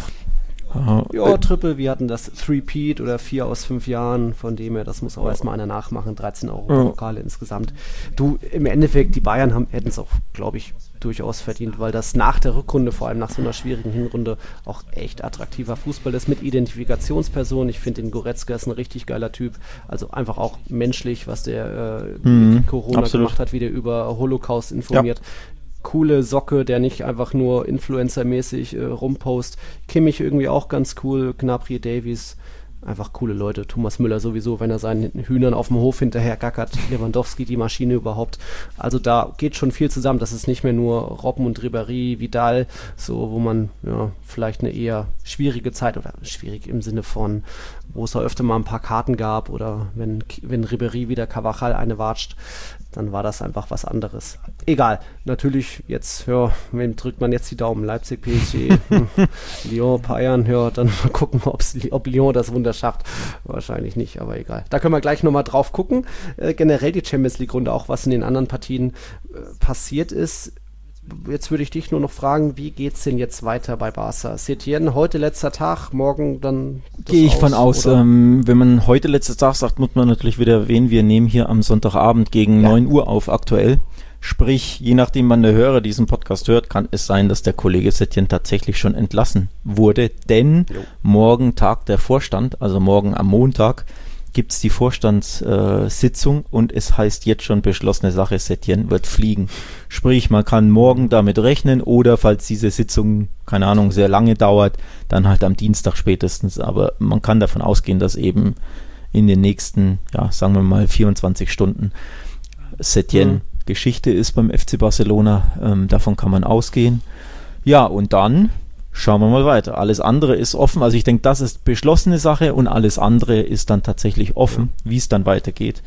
Speaker 2: Ja, Triple, wir hatten das Three-Peat oder vier aus fünf Jahren, von dem her, das muss auch erstmal einer nachmachen, dreizehn Euro-Pokale ja. insgesamt. Du, im Endeffekt, die Bayern hätten es auch, glaube ich, durchaus verdient, weil das nach der Rückrunde, vor allem nach so einer schwierigen Hinrunde, auch echt attraktiver Fußball ist mit Identifikationspersonen. Ich finde, den Goretzka ist ein richtig geiler Typ, also einfach auch menschlich, was der äh, mhm, Corona absolut. gemacht hat, wie der über Holocaust informiert. Ja. Coole Socke, der nicht einfach nur Influencer-mäßig äh, rumpost. Kimmich irgendwie auch ganz cool, Gnabry, Davies, einfach coole Leute. Thomas Müller sowieso, wenn er seinen Hühnern auf dem Hof hinterher gackert. Lewandowski, die Maschine überhaupt. Also da geht schon viel zusammen. Das ist nicht mehr nur Robben und Ribéry, Vidal, so wo man ja vielleicht eine eher schwierige Zeit, oder schwierig im Sinne von, wo es da öfter mal ein paar Karten gab oder wenn, wenn Ribéry wieder Carvajal eine watscht, dann war das einfach was anderes. Egal, natürlich jetzt, ja, wem drückt man jetzt die Daumen? Leipzig, P S G, hm, Lyon, Bayern, ja, dann mal gucken, ob's, ob Lyon das Wunder schafft. Wahrscheinlich nicht, aber egal. Da können wir gleich nochmal drauf gucken. Äh, generell die Champions League-Runde, auch was in den anderen Partien äh, passiert ist. jetzt würde ich dich nur noch fragen, wie geht's denn jetzt weiter bei Barca? Setien, heute letzter Tag, morgen dann
Speaker 3: gehe ich aus, von aus. Ähm, wenn man heute letzter Tag sagt, muss man natürlich wieder erwähnen, wir nehmen hier am Sonntagabend gegen ja. neun Uhr auf aktuell. Sprich, je nachdem wann der Hörer diesen Podcast hört, kann es sein, dass der Kollege Setien tatsächlich schon entlassen wurde, denn jo. morgen tagt der Vorstand, also morgen am Montag, gibt es die Vorstandssitzung äh, und es heißt jetzt schon beschlossene Sache, Setien wird fliegen. Sprich, man kann morgen damit rechnen oder falls diese Sitzung, keine Ahnung, sehr lange dauert, dann halt am Dienstag spätestens, aber man kann davon ausgehen, dass eben in den nächsten, ja, sagen wir mal vierundzwanzig Stunden Setien mhm. Geschichte ist beim F C Barcelona, ähm, davon kann man ausgehen. Ja, und dann schauen wir mal weiter. Alles andere ist offen, also ich denke, das ist beschlossene Sache und alles andere ist dann tatsächlich offen, ja. wie es dann weitergeht.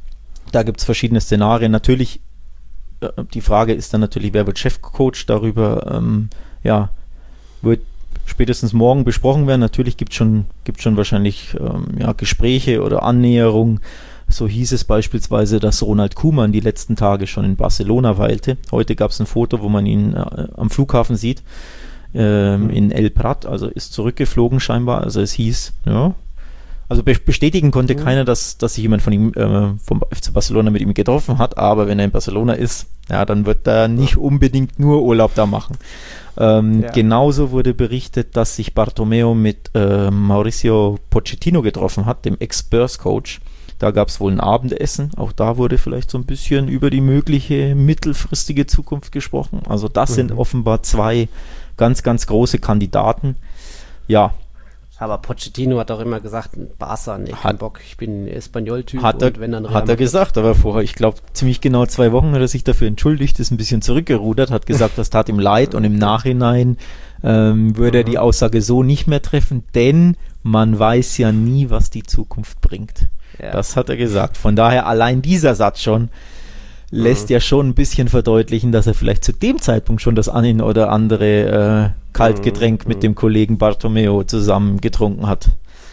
Speaker 3: Da gibt es verschiedene Szenarien. Natürlich, äh, die Frage ist dann natürlich, wer wird Chefcoach, darüber ähm, ja, wird spätestens morgen besprochen werden. Natürlich gibt es schon, gibt's schon wahrscheinlich ähm, ja, Gespräche oder Annäherungen. So hieß es beispielsweise, dass Ronald Koeman die letzten Tage schon in Barcelona weilte. Heute gab es ein Foto, wo man ihn äh, am Flughafen sieht, ähm, mhm. in El Prat, also ist zurückgeflogen scheinbar. Also es hieß, ja, also be- bestätigen konnte mhm. keiner, dass, dass sich jemand von ihm, äh, vom F C Barcelona mit ihm getroffen hat, aber wenn er in Barcelona ist, ja, dann wird er nicht unbedingt nur Urlaub da machen. Ähm, ja. Genauso wurde berichtet, dass sich Bartomeu mit äh, Mauricio Pochettino getroffen hat, dem Ex-Spurs-Coach. Da gab es wohl ein Abendessen. Auch da wurde vielleicht so ein bisschen über die mögliche mittelfristige Zukunft gesprochen. Also das mhm. sind offenbar zwei ganz, ganz große Kandidaten. Ja.
Speaker 2: Aber Pochettino hat auch immer gesagt, Barca, nee, kein Bock, ich bin Espanyol-Typ.
Speaker 3: Hat er,
Speaker 2: und wenn dann
Speaker 3: hat er gesagt, aber vorher, ich glaube, ziemlich genau zwei Wochen hat er sich dafür entschuldigt, ist ein bisschen zurückgerudert, hat gesagt, das tat ihm leid und im Nachhinein ähm, würde er die Aussage so nicht mehr treffen, denn man weiß ja nie, was die Zukunft bringt. Ja. Das hat er gesagt. Von daher allein dieser Satz schon lässt mhm. ja schon ein bisschen verdeutlichen, dass er vielleicht zu dem Zeitpunkt schon das ein oder andere äh, Kaltgetränk mhm. mit dem Kollegen Bartomeu zusammen getrunken hat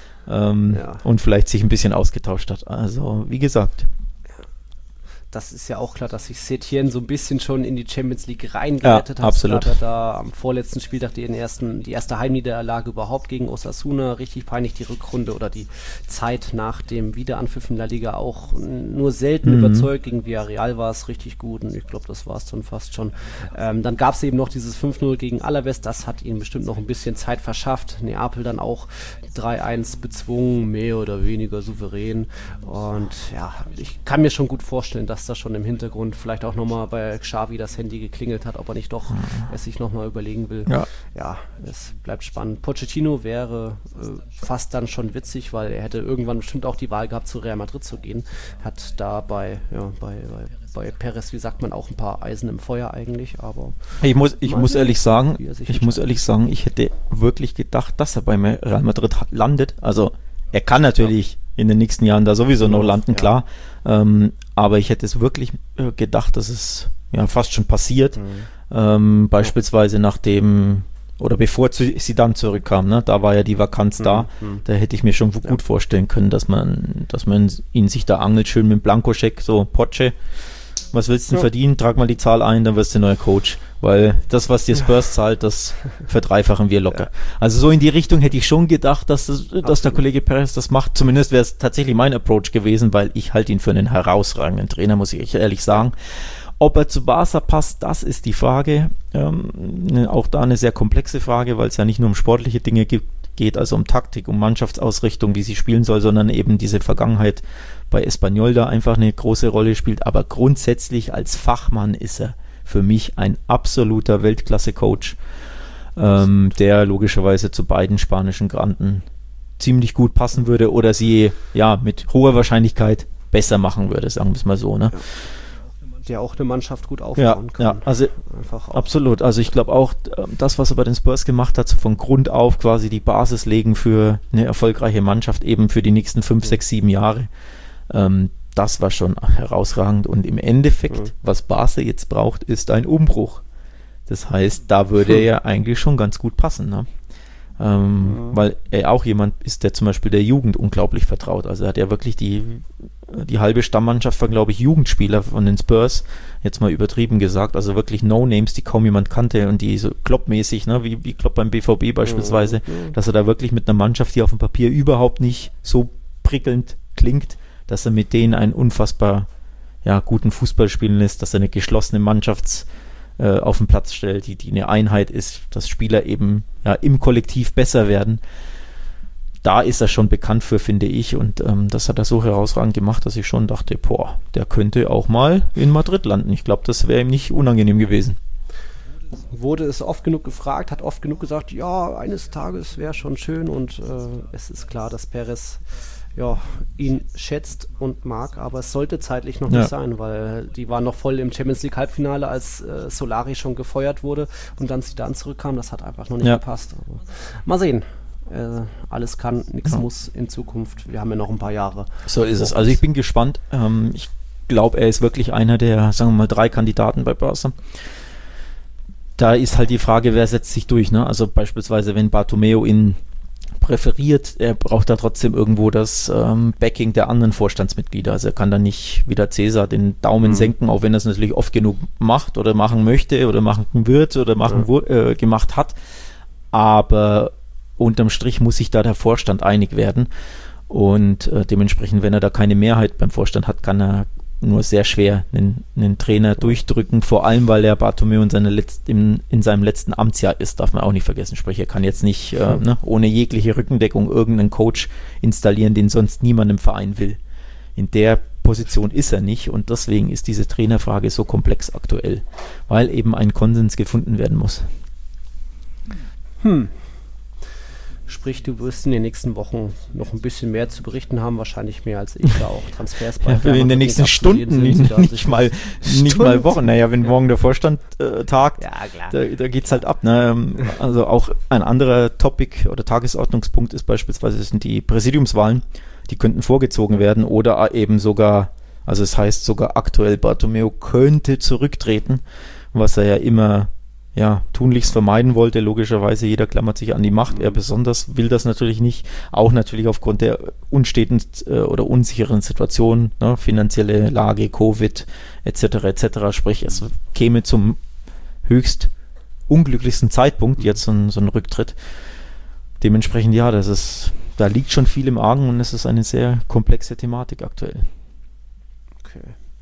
Speaker 3: ähm, ja. und vielleicht sich ein bisschen ausgetauscht hat. Also wie gesagt.
Speaker 2: Das ist ja auch klar, dass sich Setien so ein bisschen schon in die Champions League reingerettet
Speaker 3: ja,
Speaker 2: hat.
Speaker 3: Absolut.
Speaker 2: Hat er da am vorletzten Spieltag den ersten, die erste Heimniederlage überhaupt gegen Osasuna, richtig peinlich die Rückrunde oder die Zeit nach dem Wiederanpfiff in La Liga auch nur selten mhm. überzeugt. Gegen Villarreal war es richtig gut und ich glaube, das war es dann fast schon. Ähm, dann gab es eben noch dieses fünf null gegen Alaves, das hat ihnen bestimmt noch ein bisschen Zeit verschafft. Neapel dann auch drei eins bezwungen, mehr oder weniger souverän und ja, ich kann mir schon gut vorstellen, dass da schon im Hintergrund vielleicht auch nochmal bei Xavi das Handy geklingelt hat, ob er nicht doch mhm. es sich nochmal überlegen will. Ja. ja, es bleibt spannend. Pochettino wäre äh, fast dann schon witzig, weil er hätte irgendwann bestimmt auch die Wahl gehabt, zu Real Madrid zu gehen. Hat da bei, ja, bei, bei, bei Perez, wie sagt man, auch ein paar Eisen im Feuer eigentlich, aber
Speaker 3: ich muss, ich muss ehrlich sagen, ich muss ehrlich sagen, ich hätte wirklich gedacht, dass er bei Real Madrid landet. Also er kann natürlich ja. in den nächsten Jahren da sowieso noch landen, ja. klar. Ähm, aber ich hätte es wirklich äh, gedacht, dass es ja fast schon passiert. Mhm. Ähm, beispielsweise nach dem, oder bevor zu, sie dann zurückkam, ne, da war ja die Vakanz mhm. da. Mhm. Da hätte ich mir schon gut ja. vorstellen können, dass man, dass man ihn sich da angelt, schön mit dem Blankoscheck, so Poche. Was willst du denn ja. verdienen? Trag mal die Zahl ein, dann wirst du neuer Coach. Weil das, was dir Spurs zahlt, das verdreifachen wir locker. Ja. Also so in die Richtung hätte ich schon gedacht, dass, das, dass der Kollege Perez das macht. Zumindest wäre es tatsächlich mein Approach gewesen, weil ich halte ihn für einen herausragenden Trainer, muss ich ehrlich sagen. Ob er zu Barca passt, das ist die Frage. Ähm, auch da eine sehr komplexe Frage, weil es ja nicht nur um sportliche Dinge gibt, geht, also um Taktik, um Mannschaftsausrichtung, wie sie spielen soll, sondern eben diese Vergangenheit bei Espanyol da einfach eine große Rolle spielt. Aber grundsätzlich als Fachmann ist er für mich ein absoluter Weltklasse-Coach, ähm, der logischerweise zu beiden spanischen Granden ziemlich gut passen würde oder sie ja mit hoher Wahrscheinlichkeit besser machen würde, sagen wir es mal so, ne?
Speaker 2: Ja. Der auch eine Mannschaft gut aufbauen
Speaker 3: ja,
Speaker 2: kann.
Speaker 3: Ja, also Einfach absolut. Also ich glaube auch, das, was er bei den Spurs gemacht hat, so von Grund auf quasi die Basis legen für eine erfolgreiche Mannschaft, eben für die nächsten fünf, mhm. sechs, sieben Jahre, ähm, das war schon herausragend. Und im Endeffekt, mhm. was Barca jetzt braucht, ist ein Umbruch. Das heißt, da würde er ja eigentlich schon ganz gut passen, ne? Ähm,
Speaker 2: Mhm.
Speaker 3: Weil er auch jemand ist, der zum Beispiel der Jugend unglaublich vertraut. Also er hat ja wirklich die, die halbe Stammmannschaft von, glaube ich, Jugendspieler von den Spurs, jetzt mal übertrieben gesagt, also wirklich No-Names, die kaum jemand kannte und die so Klopp-mäßig, ne, wie, wie Klopp beim B V B beispielsweise,
Speaker 2: Mhm.
Speaker 3: dass er da wirklich mit einer Mannschaft, die auf dem Papier überhaupt nicht so prickelnd klingt, dass er mit denen einen unfassbar ja, guten Fußball spielen lässt, dass er eine geschlossene Mannschaft äh, auf den Platz stellt, die, die eine Einheit ist, dass Spieler eben ja, im Kollektiv besser werden. Da ist er schon bekannt für, finde ich, und ähm, das hat er so herausragend gemacht, dass ich schon dachte, boah, der könnte auch mal in Madrid landen. Ich glaube, das wäre ihm nicht unangenehm gewesen.
Speaker 2: Wurde es oft genug gefragt, hat oft genug gesagt, ja, eines Tages wäre schon schön und äh, es ist klar, dass Perez ja, ihn schätzt und mag, aber es sollte zeitlich noch
Speaker 3: Ja.
Speaker 2: nicht sein, weil die waren noch voll im Champions League Halbfinale, als äh, Solari schon gefeuert wurde und dann sie dann zurückkam, das hat einfach noch nicht
Speaker 3: Ja.
Speaker 2: gepasst. Aber mal sehen. Äh, alles kann, nichts
Speaker 3: Ja.
Speaker 2: muss in Zukunft. Wir haben ja noch ein paar Jahre.
Speaker 3: So ist es. Also ich bin gespannt. Ähm, ich glaube, er ist wirklich einer der, sagen wir mal, drei Kandidaten bei Barca. Da ist halt die Frage, wer setzt sich durch, ne? Also beispielsweise, wenn Bartomeu ihn präferiert, er braucht da trotzdem irgendwo das ähm, Backing der anderen Vorstandsmitglieder. Also er kann da nicht wie der Cäsar den Daumen
Speaker 2: Mhm.
Speaker 3: senken, auch wenn er es natürlich oft genug macht oder machen möchte oder machen wird oder machen
Speaker 2: Ja.
Speaker 3: wu- äh, gemacht hat. Aber unterm Strich muss sich da der Vorstand einig werden. Und äh, dementsprechend, wenn er da keine Mehrheit beim Vorstand hat, kann er nur sehr schwer einen, einen Trainer durchdrücken, vor allem, weil er Bartomeu in, seine Letz-, in, in seinem letzten Amtsjahr ist, darf man auch nicht vergessen. Sprich, er kann jetzt nicht äh,
Speaker 2: Hm.
Speaker 3: ne, ohne jegliche Rückendeckung irgendeinen Coach installieren, den sonst niemand im Verein will. In der Position ist er nicht und deswegen ist diese Trainerfrage so komplex aktuell, weil eben ein Konsens gefunden werden muss.
Speaker 2: Hm. Sprich, du wirst in den nächsten Wochen noch ein bisschen mehr zu berichten haben, wahrscheinlich mehr als ich, da auch Transfers bei
Speaker 3: Ja, in den
Speaker 2: Fernandrücken
Speaker 3: nächsten
Speaker 2: absolviert
Speaker 3: Stunden,
Speaker 2: sind,
Speaker 3: nicht,
Speaker 2: da
Speaker 3: nicht,
Speaker 2: sich-
Speaker 3: mal, nicht mal Wochen. Naja, wenn
Speaker 2: Ja.
Speaker 3: morgen der Vorstand äh, tagt,
Speaker 2: Ja, klar.
Speaker 3: da, da geht es halt ab. Ne? Ähm, Also auch ein anderer Topic oder Tagesordnungspunkt ist beispielsweise sind die Präsidiumswahlen. Die könnten vorgezogen werden oder eben sogar, also es heißt sogar aktuell, Bartomeu könnte zurücktreten, was er ja immer ja, tunlichst vermeiden wollte. Logischerweise, jeder klammert sich an die Macht. Er besonders will das natürlich nicht. Auch natürlich aufgrund der unsteten äh, oder unsicheren Situation, ne? Finanzielle Lage, Covid et cetera et cetera. Sprich, es käme zum höchst unglücklichsten Zeitpunkt jetzt so ein, so ein Rücktritt. Dementsprechend, ja, das ist, da liegt schon viel im Argen und es ist eine sehr komplexe Thematik aktuell.
Speaker 2: Okay.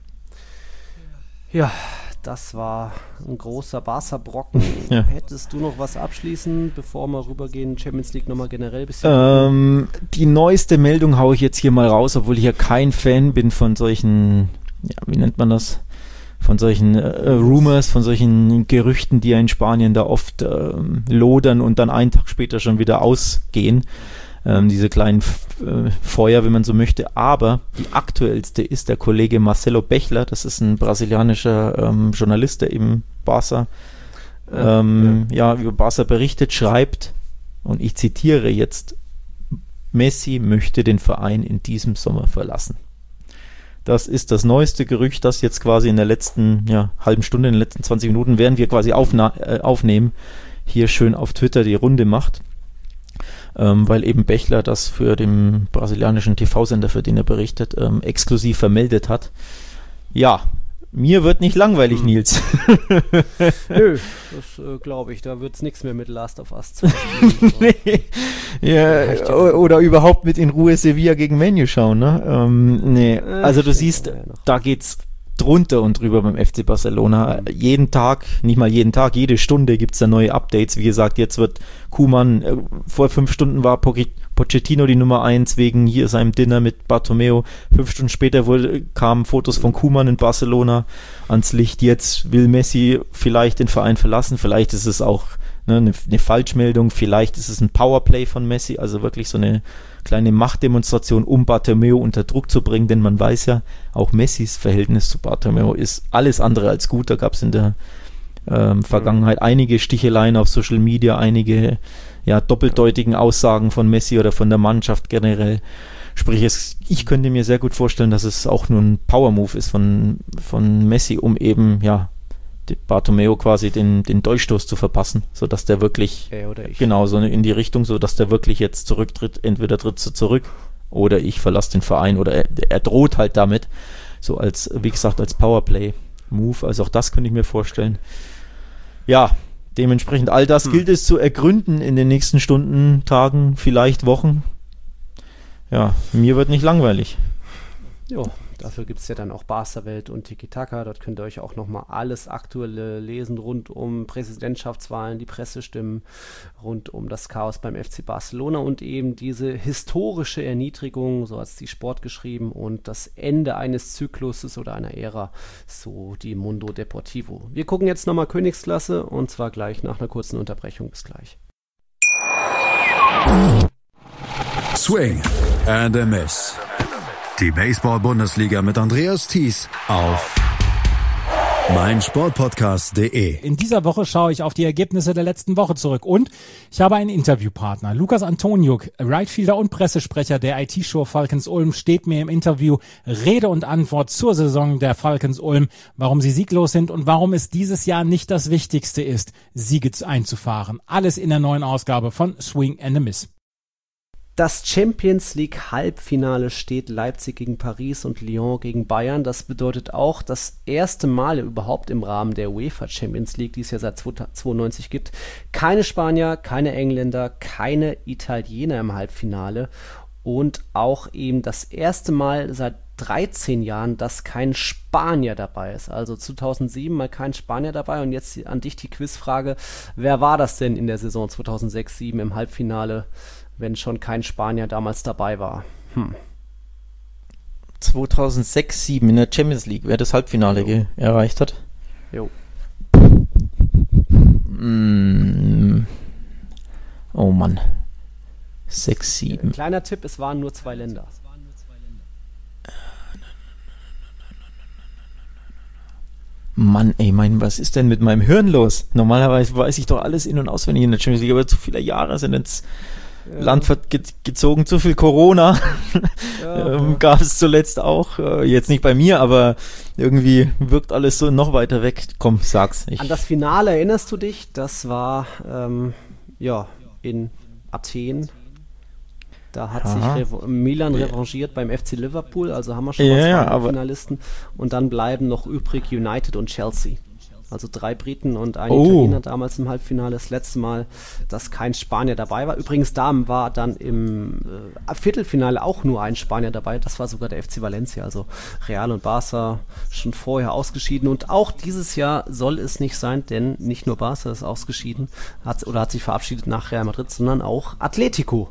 Speaker 2: Ja, das war ein großer Barca-Brocken.
Speaker 3: Ja.
Speaker 2: Hättest du noch was abschließen, bevor wir rübergehen, Champions League nochmal generell ein bisschen?
Speaker 3: Ähm, die neueste Meldung haue ich jetzt hier mal raus, obwohl ich ja kein Fan bin von solchen, ja, wie nennt man das? Von solchen äh, Rumors, von solchen Gerüchten, die ja in Spanien da oft ähm, lodern und dann einen Tag später schon wieder ausgehen. Ähm, diese kleinen F äh, Feuer, wenn man so möchte. Aber die aktuellste ist der Kollege Marcelo Bechler. Das ist ein brasilianischer ähm, Journalist, der eben Barca ähm, ja. ja, über Barca berichtet, schreibt, und ich zitiere jetzt: Messi möchte den Verein in diesem Sommer verlassen. Das ist das neueste Gerücht, das jetzt quasi in der letzten ja, halben Stunde, in den letzten zwanzig Minuten, während wir quasi aufna- äh, aufnehmen, hier schön auf Twitter die Runde macht. Ähm, weil eben Bechler das für den brasilianischen T V-Sender, für den er berichtet, ähm, exklusiv vermeldet hat. Ja, mir wird nicht langweilig,
Speaker 2: Hm.
Speaker 3: Nils.
Speaker 2: Nö, das äh, glaube ich. Da wird es nichts mehr mit Last of Us zu spielen.
Speaker 3: Nee. Ja, o- oder überhaupt mit in Ruhe Sevilla gegen Man U schauen, ne? Ähm, nee, also du siehst, da geht's drunter und drüber beim F C Barcelona. Jeden Tag, nicht mal jeden Tag, jede Stunde gibt's da neue Updates. Wie gesagt, jetzt wird Koeman, äh, vor fünf Stunden war Poch- Pochettino die Nummer eins wegen hier seinem Dinner mit Bartomeu. Fünf Stunden später wurde, kamen Fotos von Koeman in Barcelona ans Licht. Jetzt will Messi vielleicht den Verein verlassen. Vielleicht ist es auch ne, eine, eine Falschmeldung. Vielleicht ist es ein Powerplay von Messi, also wirklich so eine kleine Machtdemonstration, um Bartomeu unter Druck zu bringen, denn man weiß ja, auch Messis Verhältnis zu Bartomeu ist alles andere als gut. Da gab es in der ähm, Vergangenheit einige Sticheleien auf Social Media, einige ja, doppeldeutigen Aussagen von Messi oder von der Mannschaft generell. Sprich, es, ich könnte mir sehr gut vorstellen, dass es auch nur ein Power-Move ist von, von Messi, um eben ja Bartomeu quasi den, den Durchstoß zu verpassen, sodass der wirklich,
Speaker 2: er oder ich.
Speaker 3: genau, so in die Richtung, so dass der wirklich jetzt zurücktritt, entweder tritt er zurück oder ich verlasse den Verein oder er, er droht halt damit, so als, wie gesagt, als Powerplay-Move, also auch das könnte ich mir vorstellen. Ja, dementsprechend all das hm. gilt es zu ergründen in den nächsten Stunden, Tagen, vielleicht Wochen. Ja, mir wird nicht langweilig.
Speaker 2: Jo. Dafür gibt es ja dann auch Barca-Welt und Tiki-Taka. Dort könnt ihr euch auch nochmal alles Aktuelle lesen rund um Präsidentschaftswahlen, die Pressestimmen, rund um das Chaos beim F C Barcelona und eben diese historische Erniedrigung, so hat es die Sport geschrieben, und das Ende eines Zykluses oder einer Ära, so die Mundo Deportivo. Wir gucken jetzt nochmal Königsklasse und zwar gleich nach einer kurzen Unterbrechung. Bis gleich.
Speaker 1: Swing and a Miss. Die Baseball-Bundesliga mit Andreas Thies auf meinsportpodcast punkt de.
Speaker 4: In dieser Woche schaue ich auf die Ergebnisse der letzten Woche zurück und ich habe einen Interviewpartner. Lukas Antoniuk, Rightfielder und Pressesprecher der I T-Show Falcons Ulm, steht mir im Interview Rede und Antwort zur Saison der Falcons Ulm, warum sie sieglos sind und warum es dieses Jahr nicht das Wichtigste ist, Siege einzufahren. Alles in der neuen Ausgabe von Swing and a Miss.
Speaker 2: Das Champions League Halbfinale steht, Leipzig gegen Paris und Lyon gegen Bayern. Das bedeutet auch das erste Mal überhaupt im Rahmen der UEFA Champions League, die es ja seit zweiundneunzig gibt, keine Spanier, keine Engländer, keine Italiener im Halbfinale und auch eben das erste Mal seit dreizehn Jahren, dass kein Spanier dabei ist. Also zweitausendsieben mal kein Spanier dabei. Und jetzt an dich die Quizfrage, wer war das denn in der Saison zweitausendsechs sieben im Halbfinale, wenn schon kein Spanier damals dabei war? Hm.
Speaker 3: zweitausendsechs sieben in der Champions League, wer das Halbfinale ge- erreicht hat?
Speaker 2: Jo.
Speaker 3: Mm. Oh Mann. sechs sieben.
Speaker 2: Kleiner Tipp, es waren nur zwei Länder.
Speaker 3: Mann, ey, mein, was ist denn mit meinem Hirn los? Normalerweise weiß ich doch alles in- und auswendig in der Champions League, aber zu viele Jahre sind ins ja. Land ge- gezogen, zu viel Corona ja, ähm, ja. gab es zuletzt auch. Äh, jetzt nicht bei mir, aber irgendwie wirkt alles so noch weiter weg. Komm, sag's. Ich.
Speaker 2: An das Finale erinnerst du dich? Das war ähm, ja in Athen. Da hat Aha. sich Revo- Milan revanchiert beim F C Liverpool, also haben wir schon mal
Speaker 3: ja,
Speaker 2: zwei Finalisten. Und dann bleiben noch übrig United und Chelsea. Also drei Briten und ein
Speaker 3: oh.
Speaker 2: Italiener damals im Halbfinale. Das letzte Mal, dass kein Spanier dabei war. Übrigens, da war dann im äh, Viertelfinale auch nur ein Spanier dabei. Das war sogar der F C Valencia. Also Real und Barca schon vorher ausgeschieden. Und auch dieses Jahr soll es nicht sein, denn nicht nur Barca ist ausgeschieden hat, oder hat sich verabschiedet nach Real Madrid, sondern auch Atletico.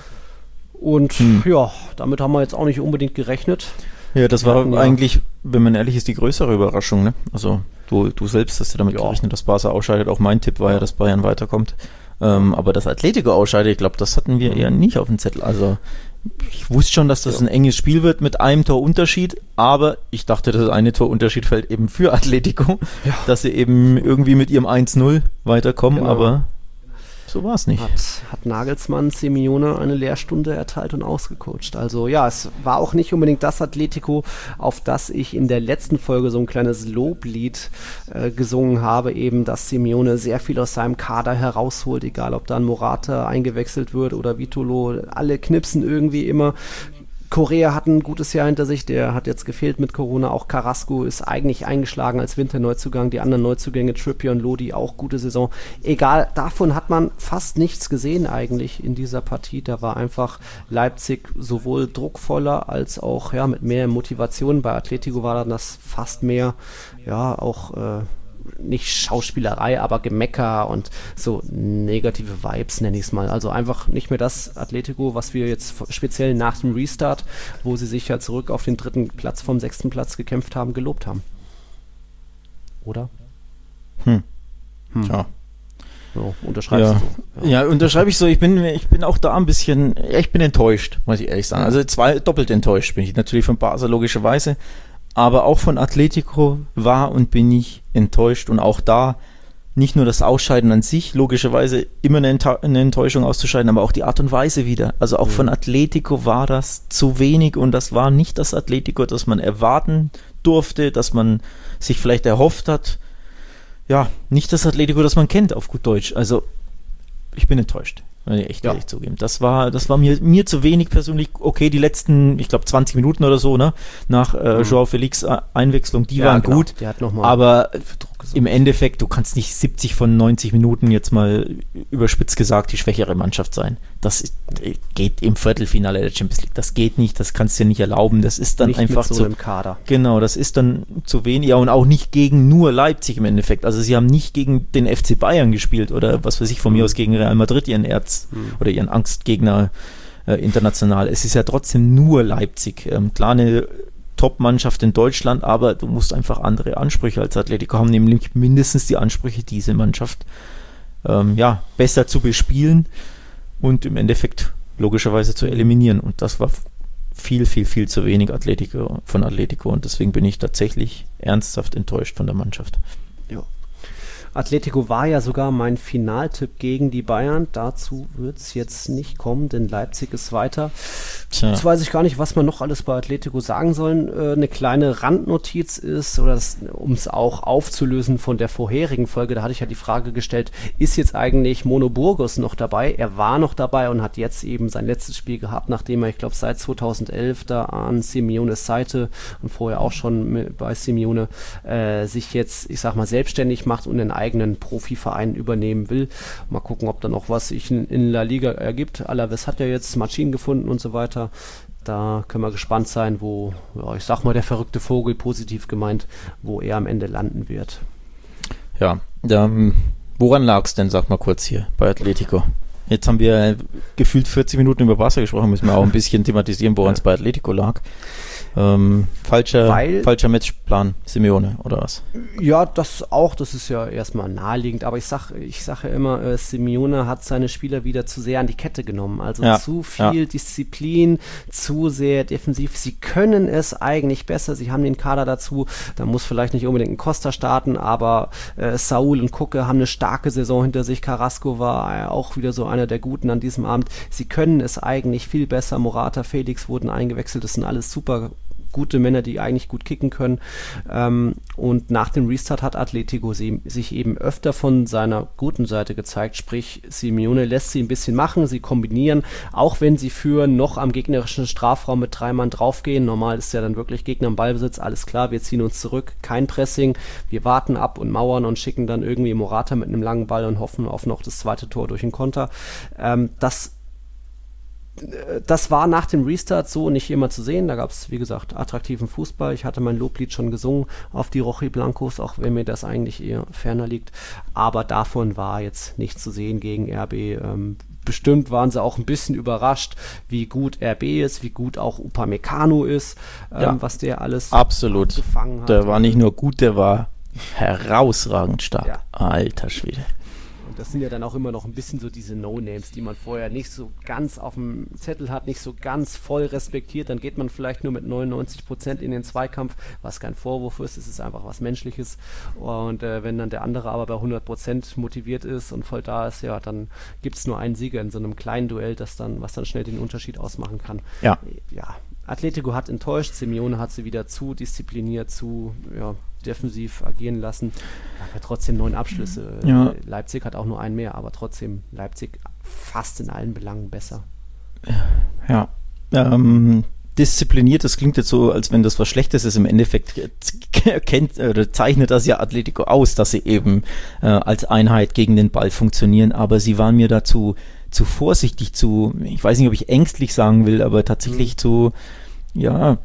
Speaker 2: Und hm. ja, damit haben wir jetzt auch nicht unbedingt gerechnet.
Speaker 3: Ja, das war ja eigentlich, wenn man ehrlich ist, die größere Überraschung, ne? Also du, du selbst hast ja damit ja. gerechnet, dass Barca ausscheidet. Auch mein Tipp war ja, dass Bayern weiterkommt. Ähm, aber dass Atletico ausscheidet, ich glaube, das hatten wir eher nicht auf dem Zettel. Also ich wusste schon, dass das ja. ein enges Spiel wird mit einem Torunterschied, aber ich dachte, das eine Torunterschied fällt eben für Atletico, ja. dass sie eben irgendwie mit ihrem eins null weiterkommen, genau. aber so war es nicht.
Speaker 2: Hat, hat Nagelsmann Simeone eine Lehrstunde erteilt und ausgecoacht. Also ja, es war auch nicht unbedingt das Atletico, auf das ich in der letzten Folge so ein kleines Loblied äh, gesungen habe, eben, dass Simeone sehr viel aus seinem Kader herausholt, egal ob dann Morata eingewechselt wird oder Vitolo, alle knipsen irgendwie immer. Correa hat ein gutes Jahr hinter sich, der hat jetzt gefehlt mit Corona, auch Carrasco ist eigentlich eingeschlagen als Winterneuzugang, die anderen Neuzugänge, Trippier und Lodi, auch gute Saison. Egal, davon hat man fast nichts gesehen eigentlich in dieser Partie, da war einfach Leipzig sowohl druckvoller als auch ja mit mehr Motivation, bei Atletico war dann das fast mehr, ja auch äh, nicht Schauspielerei, aber Gemecker und so negative Vibes, nenne ich es mal. Also einfach nicht mehr das Atletico, was wir jetzt speziell nach dem Restart, wo sie sich ja zurück auf den dritten Platz vom sechsten Platz gekämpft haben, gelobt haben. Oder?
Speaker 3: Hm.
Speaker 2: hm.
Speaker 3: Ja.
Speaker 2: So, unterschreibst
Speaker 3: ja.
Speaker 2: du so.
Speaker 3: Ja, ja unterschreibe ich so. Ich bin, ich bin auch da ein bisschen, ja, ich bin enttäuscht, muss ich ehrlich sagen. Also zwei, doppelt enttäuscht bin ich natürlich von Barca logischerweise. Aber auch von Atletico war und bin ich enttäuscht und auch da nicht nur das Ausscheiden an sich, logischerweise immer eine, Ent- eine Enttäuschung auszuscheiden, aber auch die Art und Weise wieder. Also auch mhm. von Atletico war das zu wenig und das war nicht das Atletico, das man erwarten durfte, das man sich vielleicht erhofft hat. ja, nicht das Atletico, das man kennt, auf gut Deutsch. Also, ich bin enttäuscht. Echt
Speaker 2: ja.
Speaker 3: ehrlich zugeben. Das war, das war mir, mir zu wenig persönlich. Okay, die letzten, ich glaube, zwanzig Minuten oder so, ne, nach äh, Joao Felix Einwechslung, die
Speaker 2: ja,
Speaker 3: waren
Speaker 2: genau.
Speaker 3: gut.
Speaker 2: Die hat noch mal
Speaker 3: aber im Endeffekt, du kannst nicht siebzig von neunzig Minuten jetzt mal überspitzt gesagt die schwächere Mannschaft sein. Das ist, geht im Viertelfinale der Champions League. Das geht nicht, das kannst du dir nicht erlauben. Das ist dann
Speaker 2: nicht
Speaker 3: einfach
Speaker 2: mit so
Speaker 3: zu,
Speaker 2: einem Kader.
Speaker 3: Genau, das ist dann zu wenig. Ja, und auch nicht gegen nur Leipzig im Endeffekt. Also sie haben nicht gegen den F C Bayern gespielt oder was weiß ich von mhm. mir aus gegen Real Madrid, ihren Erz mhm. oder ihren Angstgegner äh, international. Es ist ja trotzdem nur Leipzig. Ähm, klar, eine Top-Mannschaft in Deutschland, aber du musst einfach andere Ansprüche als Atletico haben, nämlich mindestens die Ansprüche, diese Mannschaft ähm, ja, besser zu bespielen und im Endeffekt logischerweise zu eliminieren. Und das war viel, viel, viel zu wenig Atletico, von Atletico und deswegen bin ich tatsächlich ernsthaft enttäuscht von der Mannschaft.
Speaker 2: Ja. Atletico war ja sogar mein Finaltipp gegen die Bayern. Dazu wird es jetzt nicht kommen, denn Leipzig ist weiter. Tja. Jetzt weiß ich gar nicht, was man noch alles bei Atletico sagen soll. Äh, eine kleine Randnotiz ist, oder um es auch aufzulösen von der vorherigen Folge, da hatte ich ja die Frage gestellt, ist jetzt eigentlich Mono Burgos noch dabei? Er war noch dabei und hat jetzt eben sein letztes Spiel gehabt, nachdem er, ich glaube, seit zweitausendelf da an Simeones Seite und vorher auch schon mit, bei Simeone äh, sich jetzt, ich sag mal, selbstständig macht und einen eigenen Profiverein übernehmen will. Mal gucken, ob da noch was sich in, in La Liga ergibt. Alaves hat ja jetzt Maschinen gefunden und so weiter. Da können wir gespannt sein, wo, ja, ich sag mal, der verrückte Vogel, positiv gemeint, wo er am Ende landen wird.
Speaker 3: Ja, ähm, woran lag es denn, sag mal kurz hier bei Atletico? Jetzt haben wir gefühlt vierzig Minuten über Barca gesprochen, müssen wir auch ein bisschen thematisieren, woran es bei Atletico lag. Ähm, falscher,
Speaker 2: Weil,
Speaker 3: falscher Matchplan, Simeone, oder was?
Speaker 2: Ja, das auch, das ist ja erstmal naheliegend, aber ich sag, ich sage ja immer, äh, Simeone hat seine Spieler wieder zu sehr an die Kette genommen, also ja, zu viel ja. Disziplin, zu sehr defensiv, sie können es eigentlich besser, sie haben den Kader dazu, da muss vielleicht nicht unbedingt ein Costa starten, aber äh, Saúl und Kucke haben eine starke Saison hinter sich, Carrasco war äh, auch wieder so einer der Guten an diesem Abend, sie können es eigentlich viel besser, Morata, Felix wurden eingewechselt, das sind alles super gute Männer, die eigentlich gut kicken können. Ähm, und nach dem Restart hat Atletico sie, sich eben öfter von seiner guten Seite gezeigt, sprich Simeone lässt sie ein bisschen machen, sie kombinieren, auch wenn sie führen, noch am gegnerischen Strafraum mit drei Mann draufgehen. Normal ist ja dann wirklich Gegner im Ballbesitz, alles klar, wir ziehen uns zurück, kein Pressing, wir warten ab und mauern und schicken dann irgendwie Morata mit einem langen Ball und hoffen auf noch das zweite Tor durch den Konter. Ähm, das Das war nach dem Restart so nicht immer zu sehen. Da gab es, wie gesagt, attraktiven Fußball. Ich hatte mein Loblied schon gesungen auf die Rojiblancos, auch wenn mir das eigentlich eher ferner liegt. Aber davon war jetzt nichts zu sehen gegen R B. Ähm, bestimmt waren sie auch ein bisschen überrascht, wie gut R B ist, wie gut auch Upamecano ist, ähm, ja, was der alles
Speaker 3: absolut
Speaker 2: gefangen hat.
Speaker 3: Der war nicht nur gut, der war herausragend stark.
Speaker 2: Ja.
Speaker 3: Alter Schwede.
Speaker 2: Das sind ja dann auch immer noch ein bisschen so diese No-Names, die man vorher nicht so ganz auf dem Zettel hat, nicht so ganz voll respektiert. Dann geht man vielleicht nur mit neunundneunzig Prozent in den Zweikampf, was kein Vorwurf ist, es ist einfach was Menschliches. Und äh, wenn dann der andere aber bei hundert Prozent motiviert ist und voll da ist, ja, dann gibt es nur einen Sieger in so einem kleinen Duell, das dann, was dann schnell den Unterschied ausmachen kann.
Speaker 3: Ja.
Speaker 2: Ja. Atletico hat enttäuscht, Simeone hat sie wieder zu diszipliniert, zu ja, defensiv agieren lassen. Aber trotzdem neun Abschlüsse.
Speaker 3: Ja.
Speaker 2: Leipzig hat auch nur einen mehr, aber trotzdem Leipzig fast in allen Belangen besser.
Speaker 3: Ja. Ähm, diszipliniert, das klingt jetzt so, als wenn das was Schlechtes ist. Im Endeffekt kennt, oder zeichnet das ja Atletico aus, dass sie eben äh, als Einheit gegen den Ball funktionieren, aber sie waren mir dazu zu vorsichtig, zu, ich weiß nicht, ob ich ängstlich sagen will, aber tatsächlich mhm. zu, ja,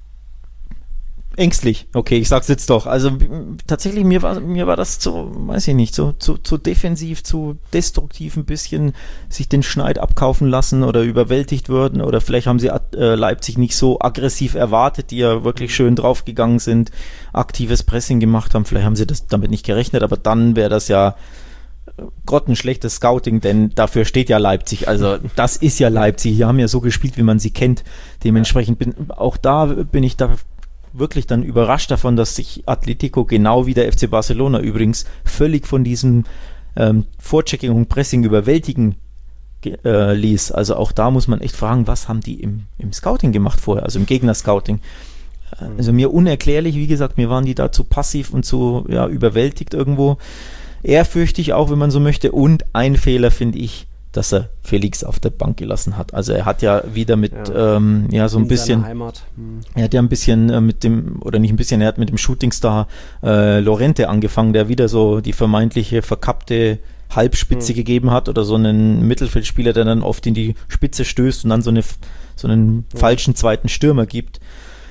Speaker 3: ängstlich. Okay, ich sag's jetzt doch. Also tatsächlich, mir war, mir war das zu, weiß ich nicht, so zu, zu defensiv, zu destruktiv ein bisschen sich den Schneid abkaufen lassen oder überwältigt würden oder vielleicht haben sie äh, Leipzig nicht so aggressiv erwartet, die ja wirklich schön draufgegangen sind, aktives Pressing gemacht haben. Vielleicht haben sie das damit nicht gerechnet, aber dann wäre das ja grottenschlechtes Scouting, denn dafür steht ja Leipzig, also das ist ja Leipzig, die haben ja so gespielt, wie man sie kennt, dementsprechend bin, auch da bin ich da wirklich dann überrascht davon, dass sich Atletico genau wie der F C Barcelona übrigens völlig von diesem ähm, Vorchecking und Pressing überwältigen äh, ließ, also auch da muss man echt fragen, was haben die im, im Scouting gemacht vorher, also im Gegner-Scouting, also mir unerklärlich, wie gesagt, mir waren die da zu passiv und zu ja, überwältigt irgendwo. Ehrfürchtig auch, wenn man so möchte. Und ein Fehler finde ich, dass er Felix auf der Bank gelassen hat. Also er hat ja wieder mit, ja, ähm, ja so ein bisschen,
Speaker 2: Heimat. Hm.
Speaker 3: er hat ja ein bisschen äh, mit dem, oder nicht ein bisschen, er hat mit dem Shootingstar äh, Lorente angefangen, der wieder so die vermeintliche verkappte Halbspitze hm. gegeben hat oder so einen Mittelfeldspieler, der dann oft in die Spitze stößt und dann so, eine, so einen ja. falschen zweiten Stürmer gibt.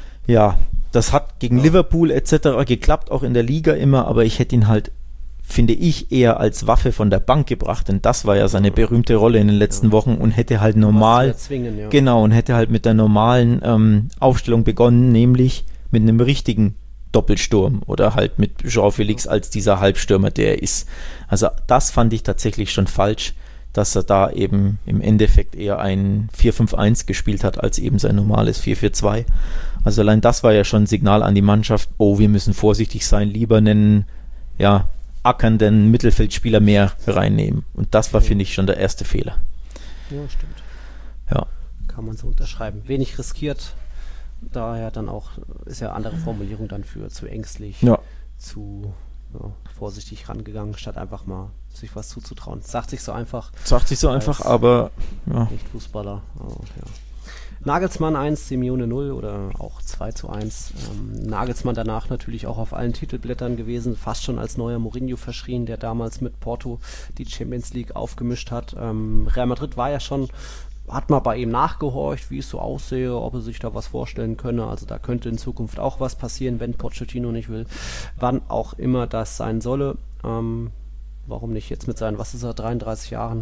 Speaker 3: Ja, das hat gegen ja. Liverpool et cetera geklappt, auch in der Liga immer, aber ich hätte ihn halt, finde ich, eher als Waffe von der Bank gebracht, denn das war ja seine berühmte Rolle in den letzten ja. Wochen und hätte halt normal, erzwingen, ja. genau, und hätte halt mit der normalen ähm, Aufstellung begonnen, nämlich mit einem richtigen Doppelsturm oder halt mit João Felix als dieser Halbstürmer, der er ist. Also das fand ich tatsächlich schon falsch, dass er da eben im Endeffekt eher ein vier fünf eins gespielt hat, als eben sein normales vier vier zwei. Also allein das war ja schon ein Signal an die Mannschaft, oh, wir müssen vorsichtig sein, lieber einen, ja, ackernden Mittelfeldspieler mehr reinnehmen. Und das war, finde ich, schon der erste Fehler.
Speaker 2: Ja, stimmt.
Speaker 3: Ja.
Speaker 2: Kann man so unterschreiben. Wenig riskiert, daher dann auch, ist ja andere Formulierung dann für zu ängstlich,
Speaker 3: ja.
Speaker 2: zu ja, vorsichtig rangegangen, statt einfach mal sich was zuzutrauen. Sagt sich so einfach.
Speaker 3: Sagt sich so einfach, aber ja.
Speaker 2: Nicht Fußballer, aber ja. Nagelsmann eins, Simeone null oder auch zwei zu eins. Ähm, Nagelsmann danach natürlich auch auf allen Titelblättern gewesen, fast schon als neuer Mourinho verschrien, der damals mit Porto die Champions League aufgemischt hat. Ähm, Real Madrid war ja schon, hat mal bei ihm nachgehorcht, wie es so aussehe, ob er sich da was vorstellen könne. Also da könnte in Zukunft auch was passieren, wenn Pochettino nicht will. Wann auch immer das sein solle. Ähm, warum nicht jetzt mit seinen, was ist er, dreiunddreißig Jahren?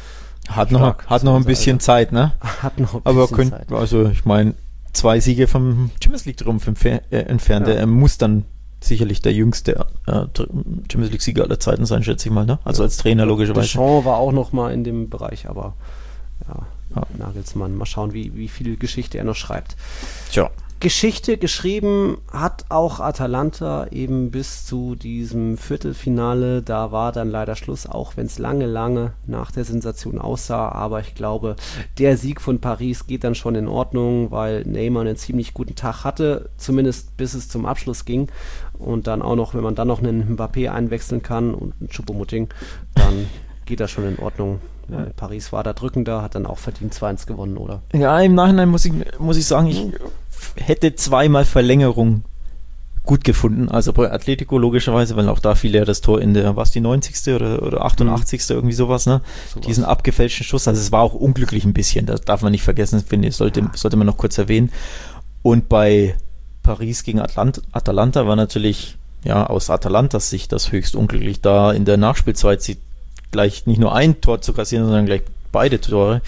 Speaker 3: Hat noch, hat noch ein bisschen
Speaker 2: Alter.
Speaker 3: Zeit, ne?
Speaker 2: Hat noch ein
Speaker 3: Aber
Speaker 2: bisschen
Speaker 3: könnt,
Speaker 2: Zeit.
Speaker 3: Also ich meine, zwei Siege vom Champions League Trumpf entfer- äh, entfernt. Ja. Er muss dann sicherlich der jüngste äh, Champions League Sieger aller Zeiten sein, schätze ich mal, ne? Also ja. als Trainer logischerweise.
Speaker 2: Deschamps war auch noch mal in dem Bereich, aber ja,
Speaker 3: ja.
Speaker 2: Nagelsmann, mal schauen, wie, wie viel Geschichte er noch schreibt.
Speaker 3: Tja.
Speaker 2: Geschichte geschrieben hat auch Atalanta eben bis zu diesem Viertelfinale. Da war dann leider Schluss, auch wenn es lange, lange nach der Sensation aussah. Aber ich glaube, der Sieg von Paris geht dann schon in Ordnung, weil Neymar einen ziemlich guten Tag hatte, zumindest bis es zum Abschluss ging. Und dann auch noch, wenn man dann noch einen Mbappé einwechseln kann und einen Choupo-Moting, dann geht das schon in Ordnung. Ja, Paris war da drückender, hat dann auch verdient zwei eins gewonnen, oder?
Speaker 3: Ja, im Nachhinein muss ich, muss ich sagen, ich hätte zweimal Verlängerung gut gefunden. Also bei Atletico logischerweise, weil auch da fiel ja das Tor in der, was die neunzigste oder, oder achtundachtzigste irgendwie sowas, ne? Sowas. Diesen abgefälschten Schuss. Also es war auch unglücklich ein bisschen, das darf man nicht vergessen, finde ich, sollte, ja. sollte man noch kurz erwähnen. Und bei Paris gegen Atlant- Atalanta war natürlich, ja, aus Atalantas Sicht das höchst unglücklich, da in der Nachspielzeit sie gleich nicht nur ein Tor zu kassieren, sondern gleich beide Tore.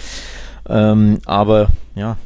Speaker 3: Ähm, aber ja,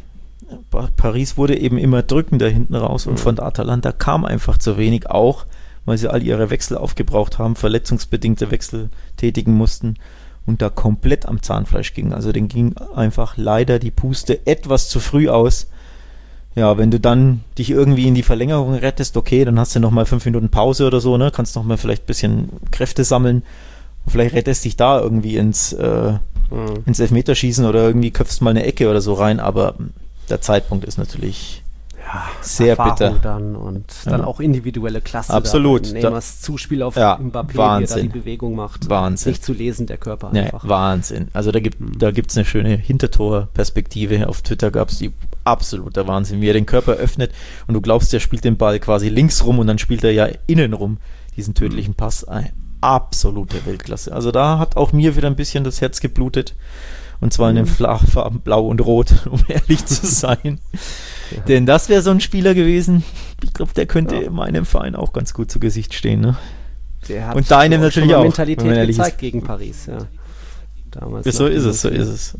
Speaker 3: Paris wurde eben immer drückender hinten raus und von der Atalanta kam einfach zu wenig, auch weil sie all ihre Wechsel aufgebraucht haben, verletzungsbedingte Wechsel tätigen mussten und da komplett am Zahnfleisch ging. Also denen ging einfach leider die Puste etwas zu früh aus. Ja, wenn du dann dich irgendwie in die Verlängerung rettest, okay, dann hast du nochmal fünf Minuten Pause oder so, ne? Kannst nochmal vielleicht ein bisschen Kräfte sammeln. Vielleicht rettest dich da irgendwie ins, äh, mhm. ins Elfmeterschießen oder irgendwie köpfst mal eine Ecke oder so rein, aber der Zeitpunkt ist natürlich
Speaker 2: ja,
Speaker 3: sehr
Speaker 2: Erfahrung
Speaker 3: bitter.
Speaker 2: Dann und ja. dann auch individuelle Klasse.
Speaker 3: Absolut.
Speaker 2: Neymars Zuspiel auf
Speaker 3: ja,
Speaker 2: Mbappé,
Speaker 3: Wahnsinn.
Speaker 2: wie er da die Bewegung macht.
Speaker 3: Wahnsinn.
Speaker 2: Nicht zu lesen, der Körper
Speaker 3: Nee,
Speaker 2: einfach.
Speaker 3: Wahnsinn. Also da gibt
Speaker 2: mhm.
Speaker 3: da gibt's eine schöne Hintertor-Perspektive. Auf Twitter gab es die absoluter Wahnsinn, wie er den Körper öffnet und du glaubst, der spielt den Ball quasi links rum und dann spielt er ja innen rum, diesen tödlichen Pass. Ein absolute Weltklasse. Also da hat auch mir wieder ein bisschen das Herz geblutet. Und zwar in den Farben Blau und Rot, um ehrlich zu sein. Ja. Denn das wäre so ein Spieler gewesen, ich glaube, der könnte ja. meinem Verein auch ganz gut zu Gesicht stehen. Ne?
Speaker 2: Der hat
Speaker 3: und deinem natürlich auch.
Speaker 2: Mentalität gezeigt gegen Paris. Ja. Damals
Speaker 3: ja, so ist es, so ist es.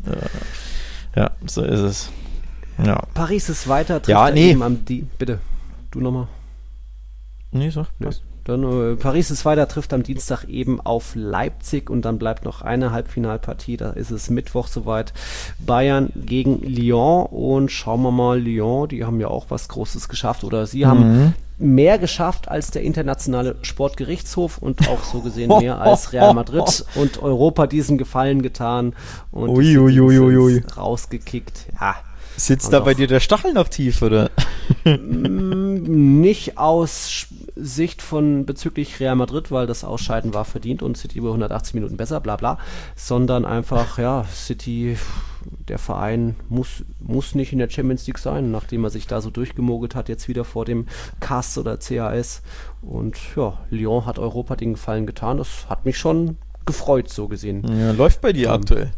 Speaker 3: Ja, so ist es. Ja.
Speaker 2: Paris ist weiter, trifft
Speaker 3: ja, nee.
Speaker 2: eben am Di- Bitte, du nochmal.
Speaker 3: Nee, so.
Speaker 2: Nee. Dann, äh, Paris ist weiter, trifft am Dienstag eben auf Leipzig und dann bleibt noch eine Halbfinalpartie, da ist es Mittwoch soweit. Bayern gegen Lyon und schauen wir mal, Lyon, die haben ja auch was Großes geschafft oder sie mhm. haben mehr geschafft als der internationale Sportgerichtshof und auch so gesehen mehr als Real Madrid und Europa diesen Gefallen getan und
Speaker 3: ui, ui, ui, ui.
Speaker 2: rausgekickt. Ja.
Speaker 3: Sitzt da bei dir der Stachel noch tief, oder?
Speaker 2: Nicht aus Sicht von bezüglich Real Madrid, weil das Ausscheiden war verdient und City über hundertachtzig Minuten besser, bla bla, sondern einfach, ja, City, der Verein muss, muss nicht in der Champions League sein, nachdem er sich da so durchgemogelt hat, jetzt wieder vor dem C A S oder C A S. Und ja, Lyon hat Europa den Gefallen getan, das hat mich schon gefreut, so gesehen.
Speaker 3: Ja, läuft bei dir um, aktuell.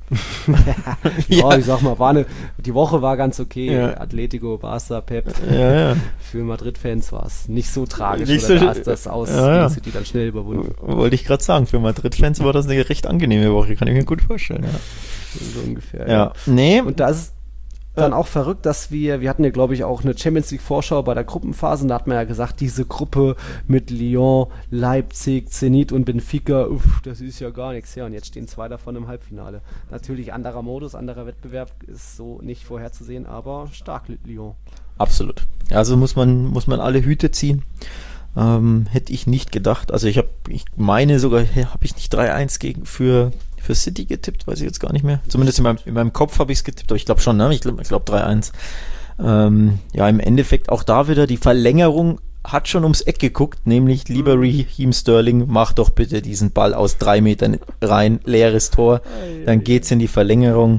Speaker 2: ja, ja, ich sag mal, war eine, die Woche war ganz okay. Ja. Atletico, Barca, Pep.
Speaker 3: Ja, ja.
Speaker 2: Für Madrid-Fans war es nicht so tragisch.
Speaker 3: Nicht
Speaker 2: oder
Speaker 3: so
Speaker 2: da ist das aus
Speaker 3: ja, ja.
Speaker 2: City dann schnell überwunden.
Speaker 3: Wollte ich gerade sagen, für Madrid-Fans war das eine recht angenehme Woche, kann ich mir gut vorstellen. Ja.
Speaker 2: So ungefähr.
Speaker 3: Ja, ja. Nee.
Speaker 2: Und da ist dann auch verrückt, dass wir, wir hatten ja glaube ich auch eine Champions League Vorschau bei der Gruppenphase und da hat man ja gesagt, diese Gruppe mit Lyon, Leipzig, Zenit und Benfica, uff, das ist ja gar nichts. Ja, und jetzt stehen zwei davon im Halbfinale. Natürlich anderer Modus, anderer Wettbewerb, ist so nicht vorherzusehen, aber stark Lyon.
Speaker 3: Absolut. Also muss man, muss man alle Hüte ziehen. Ähm, hätte ich nicht gedacht. Also ich habe, ich meine sogar, habe ich nicht drei eins gegen für für City getippt, weiß ich jetzt gar nicht mehr. Zumindest in meinem, in meinem Kopf habe ich es getippt, aber ich glaube schon, ne? Ich glaube ich glaub drei eins. Ähm, ja, im Endeffekt auch da wieder, die Verlängerung hat schon ums Eck geguckt, nämlich lieber Raheem Sterling, mach doch bitte diesen Ball aus drei Metern rein, leeres Tor, dann geht's in die Verlängerung.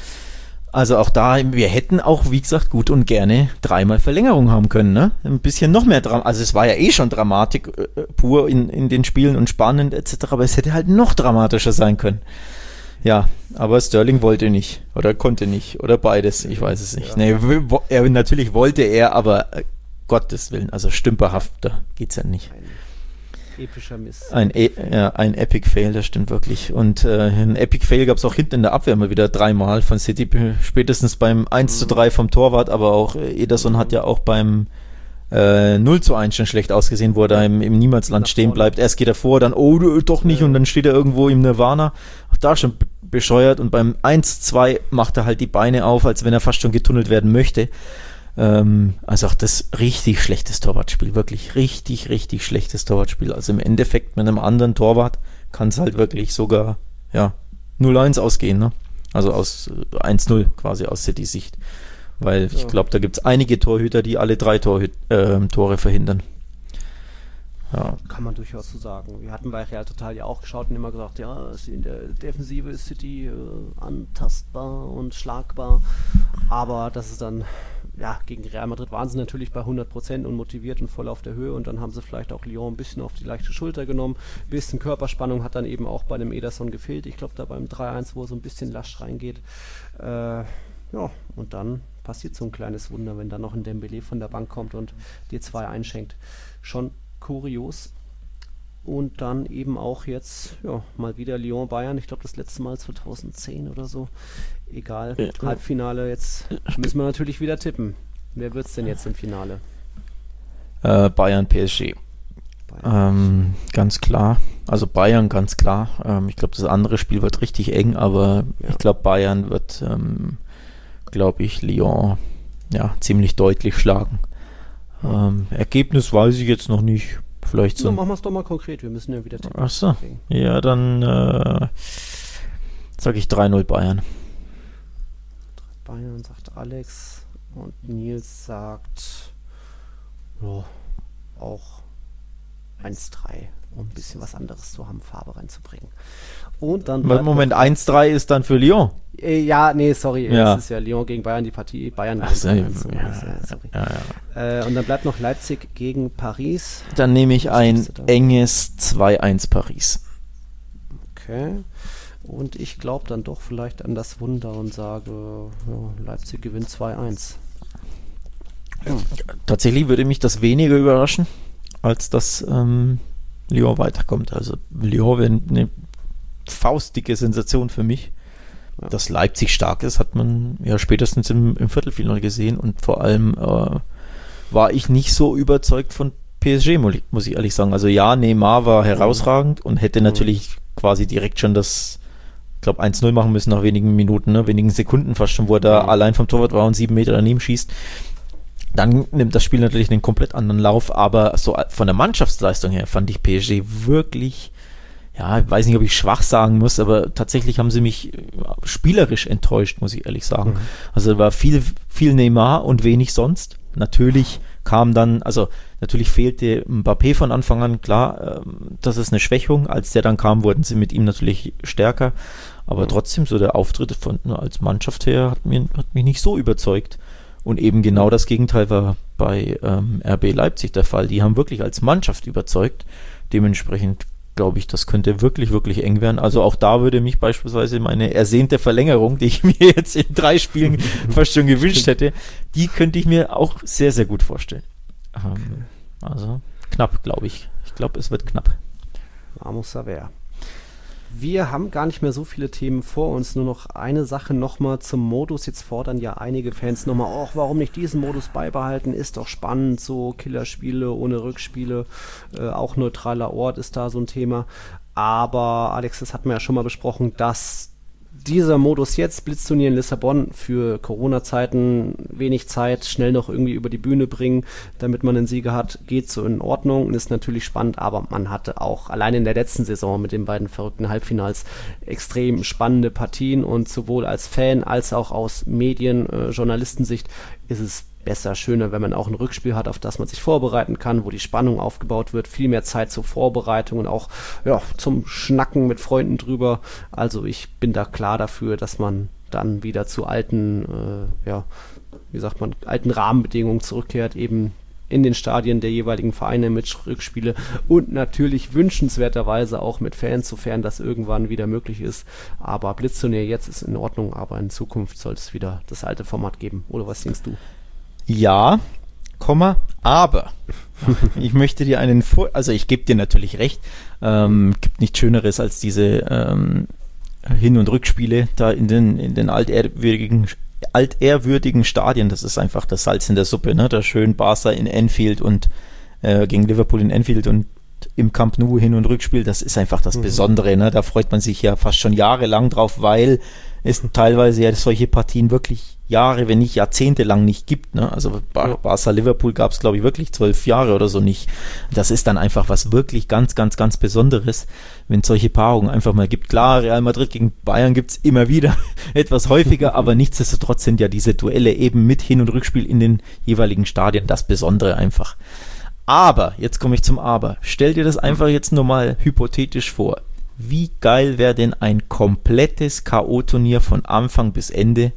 Speaker 3: Also auch da, wir hätten auch, wie gesagt, gut und gerne dreimal Verlängerung haben können, ne? Ein bisschen noch mehr Drama. Also es war ja eh schon Dramatik äh, pur in, in den Spielen und spannend et cetera, aber es hätte halt noch dramatischer sein können. Ja, aber Sterling wollte nicht oder konnte nicht oder beides, ich weiß es nicht. Ja. Nee, wo, er, natürlich wollte er, aber äh, Gottes Willen, also stümperhafter geht's ja nicht.
Speaker 2: Epischer Mist.
Speaker 3: Ein, e- ja, ein Epic Fail, das stimmt wirklich. Und äh, ein Epic Fail gab es auch hinten in der Abwehr mal wieder dreimal von City, spätestens beim eins zu drei vom Torwart, aber auch äh, Ederson hat ja auch beim äh, null zu eins schon schlecht ausgesehen, wo er da im, im Niemandsland stehen bleibt. Erst geht er vor, dann oh, doch nicht, und dann steht er irgendwo im Nirvana. Auch da schon b- bescheuert, und beim eins zu zwei macht er halt die Beine auf, als wenn er fast schon getunnelt werden möchte. Ähm, also auch das richtig schlechtes Torwartspiel, wirklich richtig, richtig schlechtes Torwartspiel. Also im Endeffekt mit einem anderen Torwart kann es halt wirklich sogar, ja, null eins ausgehen, ne? Also aus äh, eins null quasi aus City-Sicht. Weil ja. ich glaube, da gibt es einige Torhüter, die alle drei Torhü- äh, Tore verhindern. Ja.
Speaker 2: Kann man durchaus so sagen. Wir hatten bei Real Total ja auch geschaut und immer gesagt, ja, in der Defensive ist City äh, antastbar und schlagbar, aber das ist dann, ja, gegen Real Madrid waren sie natürlich bei hundert Prozent und motiviert und voll auf der Höhe, und dann haben sie vielleicht auch Lyon ein bisschen auf die leichte Schulter genommen. Ein bisschen Körperspannung hat dann eben auch bei dem Ederson gefehlt. Ich glaube, da beim drei eins, wo er so ein bisschen lasch reingeht. Äh, ja, und dann passiert so ein kleines Wunder, wenn dann noch ein Dembélé von der Bank kommt und dir zwei einschenkt. Schon kurios. Und dann eben auch jetzt, ja, mal wieder Lyon-Bayern. Ich glaube, das letzte Mal zweitausendzehn oder so. Egal, ja. Halbfinale, jetzt müssen wir natürlich wieder tippen. Wer wird es denn jetzt im Finale?
Speaker 3: Äh, Bayern, P S G. Bayern. Ähm, ganz klar. Also Bayern, ganz klar. Ähm, ich glaube, das andere Spiel wird richtig eng, aber ja. ich glaube, Bayern wird, ähm, glaube ich, Lyon ja, ziemlich deutlich schlagen. Ähm, Ergebnis weiß ich jetzt noch nicht. Vielleicht so.
Speaker 2: Na, machen wir es doch mal konkret, wir müssen ja wieder tippen.
Speaker 3: Ach so. Ja, dann äh, sage ich drei null Bayern.
Speaker 2: Bayern, sagt Alex, und Nils sagt ja, auch eins drei, um ein bisschen was anderes zu haben, Farbe reinzubringen. Und dann
Speaker 3: Moment, eins drei ist dann für Lyon?
Speaker 2: Äh, ja, nee, sorry,
Speaker 3: ja.
Speaker 2: das ist ja Lyon gegen Bayern, die Partie, Bayern
Speaker 3: Ach so,
Speaker 2: gegen
Speaker 3: ja,
Speaker 2: Bayern.
Speaker 3: Ja,
Speaker 2: sorry.
Speaker 3: Ja, ja.
Speaker 2: Äh, und dann bleibt noch Leipzig gegen Paris.
Speaker 3: Dann nehme ich ein enges zwei eins Paris.
Speaker 2: Okay. Und ich glaube dann doch vielleicht an das Wunder und sage, ja, Leipzig gewinnt zwei eins.
Speaker 3: Ja. Tatsächlich würde mich das weniger überraschen, als dass ähm, Lyon weiterkommt. Also Lyon wäre eine faustdicke Sensation für mich. Ja. Dass Leipzig stark ist, hat man ja spätestens im, im Viertelfinale gesehen, und vor allem äh, war ich nicht so überzeugt von P S G, muss ich ehrlich sagen. Also ja, Neymar war herausragend und hätte mhm. natürlich quasi direkt schon das, ich glaube, eins null machen müssen nach wenigen Minuten, ne? wenigen Sekunden fast schon, wo er da mhm. allein vom Torwart war und sieben Meter daneben schießt. Dann nimmt das Spiel natürlich einen komplett anderen Lauf, aber so von der Mannschaftsleistung her fand ich P S G wirklich, ja, ich weiß nicht, ob ich schwach sagen muss, aber tatsächlich haben sie mich spielerisch enttäuscht, muss ich ehrlich sagen. Mhm. Also war viel, viel Neymar und wenig sonst. Natürlich kam dann, also natürlich fehlte Mbappé von Anfang an, klar, ähm, das ist eine Schwächung. Als der dann kam, wurden sie mit ihm natürlich stärker. Aber mhm. trotzdem, so der Auftritt von, als Mannschaft her hat, mir, hat mich nicht so überzeugt. Und eben genau das Gegenteil war bei ähm, R B Leipzig der Fall. Die haben wirklich als Mannschaft überzeugt. Dementsprechend glaube ich, das könnte wirklich, wirklich eng werden. Also auch da würde mich beispielsweise meine ersehnte Verlängerung, die ich mir jetzt in drei Spielen fast schon gewünscht hätte, die könnte ich mir auch sehr, sehr gut vorstellen. Ähm, also knapp, glaube ich. Ich glaube, es wird knapp.
Speaker 2: Vamos a ver. Wir haben gar nicht mehr so viele Themen vor uns, nur noch eine Sache nochmal zum Modus. Jetzt fordern ja einige Fans nochmal, oh, warum nicht diesen Modus beibehalten, ist doch spannend, so Killerspiele ohne Rückspiele, äh, auch neutraler Ort ist da so ein Thema. Aber Alex, das hatten wir ja schon mal besprochen, dass dieser Modus jetzt, Blitzturnier in Lissabon, für Corona-Zeiten wenig Zeit, schnell noch irgendwie über die Bühne bringen, damit man einen Sieger hat, geht so in Ordnung und ist natürlich spannend, aber man hatte auch allein in der letzten Saison mit den beiden verrückten Halbfinals extrem spannende Partien und sowohl als Fan als auch aus Medien, äh, Journalistensicht ist es besser, schöner, wenn man auch ein Rückspiel hat, auf das man sich vorbereiten kann, wo die Spannung aufgebaut wird, viel mehr Zeit zur Vorbereitung und auch ja, zum Schnacken mit Freunden drüber. Also ich bin da klar dafür, dass man dann wieder zu alten, äh, ja, wie sagt man, alten Rahmenbedingungen zurückkehrt, eben in den Stadien der jeweiligen Vereine mit Rückspiele und natürlich wünschenswerterweise auch mit Fans, sofern das irgendwann wieder möglich ist. Aber Blitzturnier jetzt ist in Ordnung, aber in Zukunft soll es wieder das alte Format geben. Oder was denkst du?
Speaker 3: Ja, Komma, aber ich möchte dir einen Vor... Also ich gebe dir natürlich recht, ähm, gibt nichts Schöneres als diese ähm, Hin- und Rückspiele da in den, in den altehrwürdigen, altehrwürdigen Stadien. Das ist einfach das Salz in der Suppe, ne? Da schön Barca in Anfield und äh, gegen Liverpool in Anfield und im Camp Nou Hin- und Rückspiel, das ist einfach das mhm. Besondere, ne? Da freut man sich ja fast schon jahrelang drauf, weil es teilweise ja solche Partien wirklich Jahre, wenn nicht Jahrzehnte lang nicht gibt. Ne? Also Bar- Barca Liverpool gab es, glaube ich, wirklich zwölf Jahre oder so nicht. Das ist dann einfach was wirklich ganz, ganz, ganz Besonderes, wenn es solche Paarungen einfach mal gibt. Klar, Real Madrid gegen Bayern gibt es immer wieder etwas häufiger, aber nichtsdestotrotz sind ja diese Duelle eben mit Hin- und Rückspiel in den jeweiligen Stadien das Besondere einfach. Aber, jetzt komme ich zum Aber. Stell dir das einfach jetzt nur mal hypothetisch vor. Wie geil wäre denn ein komplettes K O-Turnier von Anfang bis Ende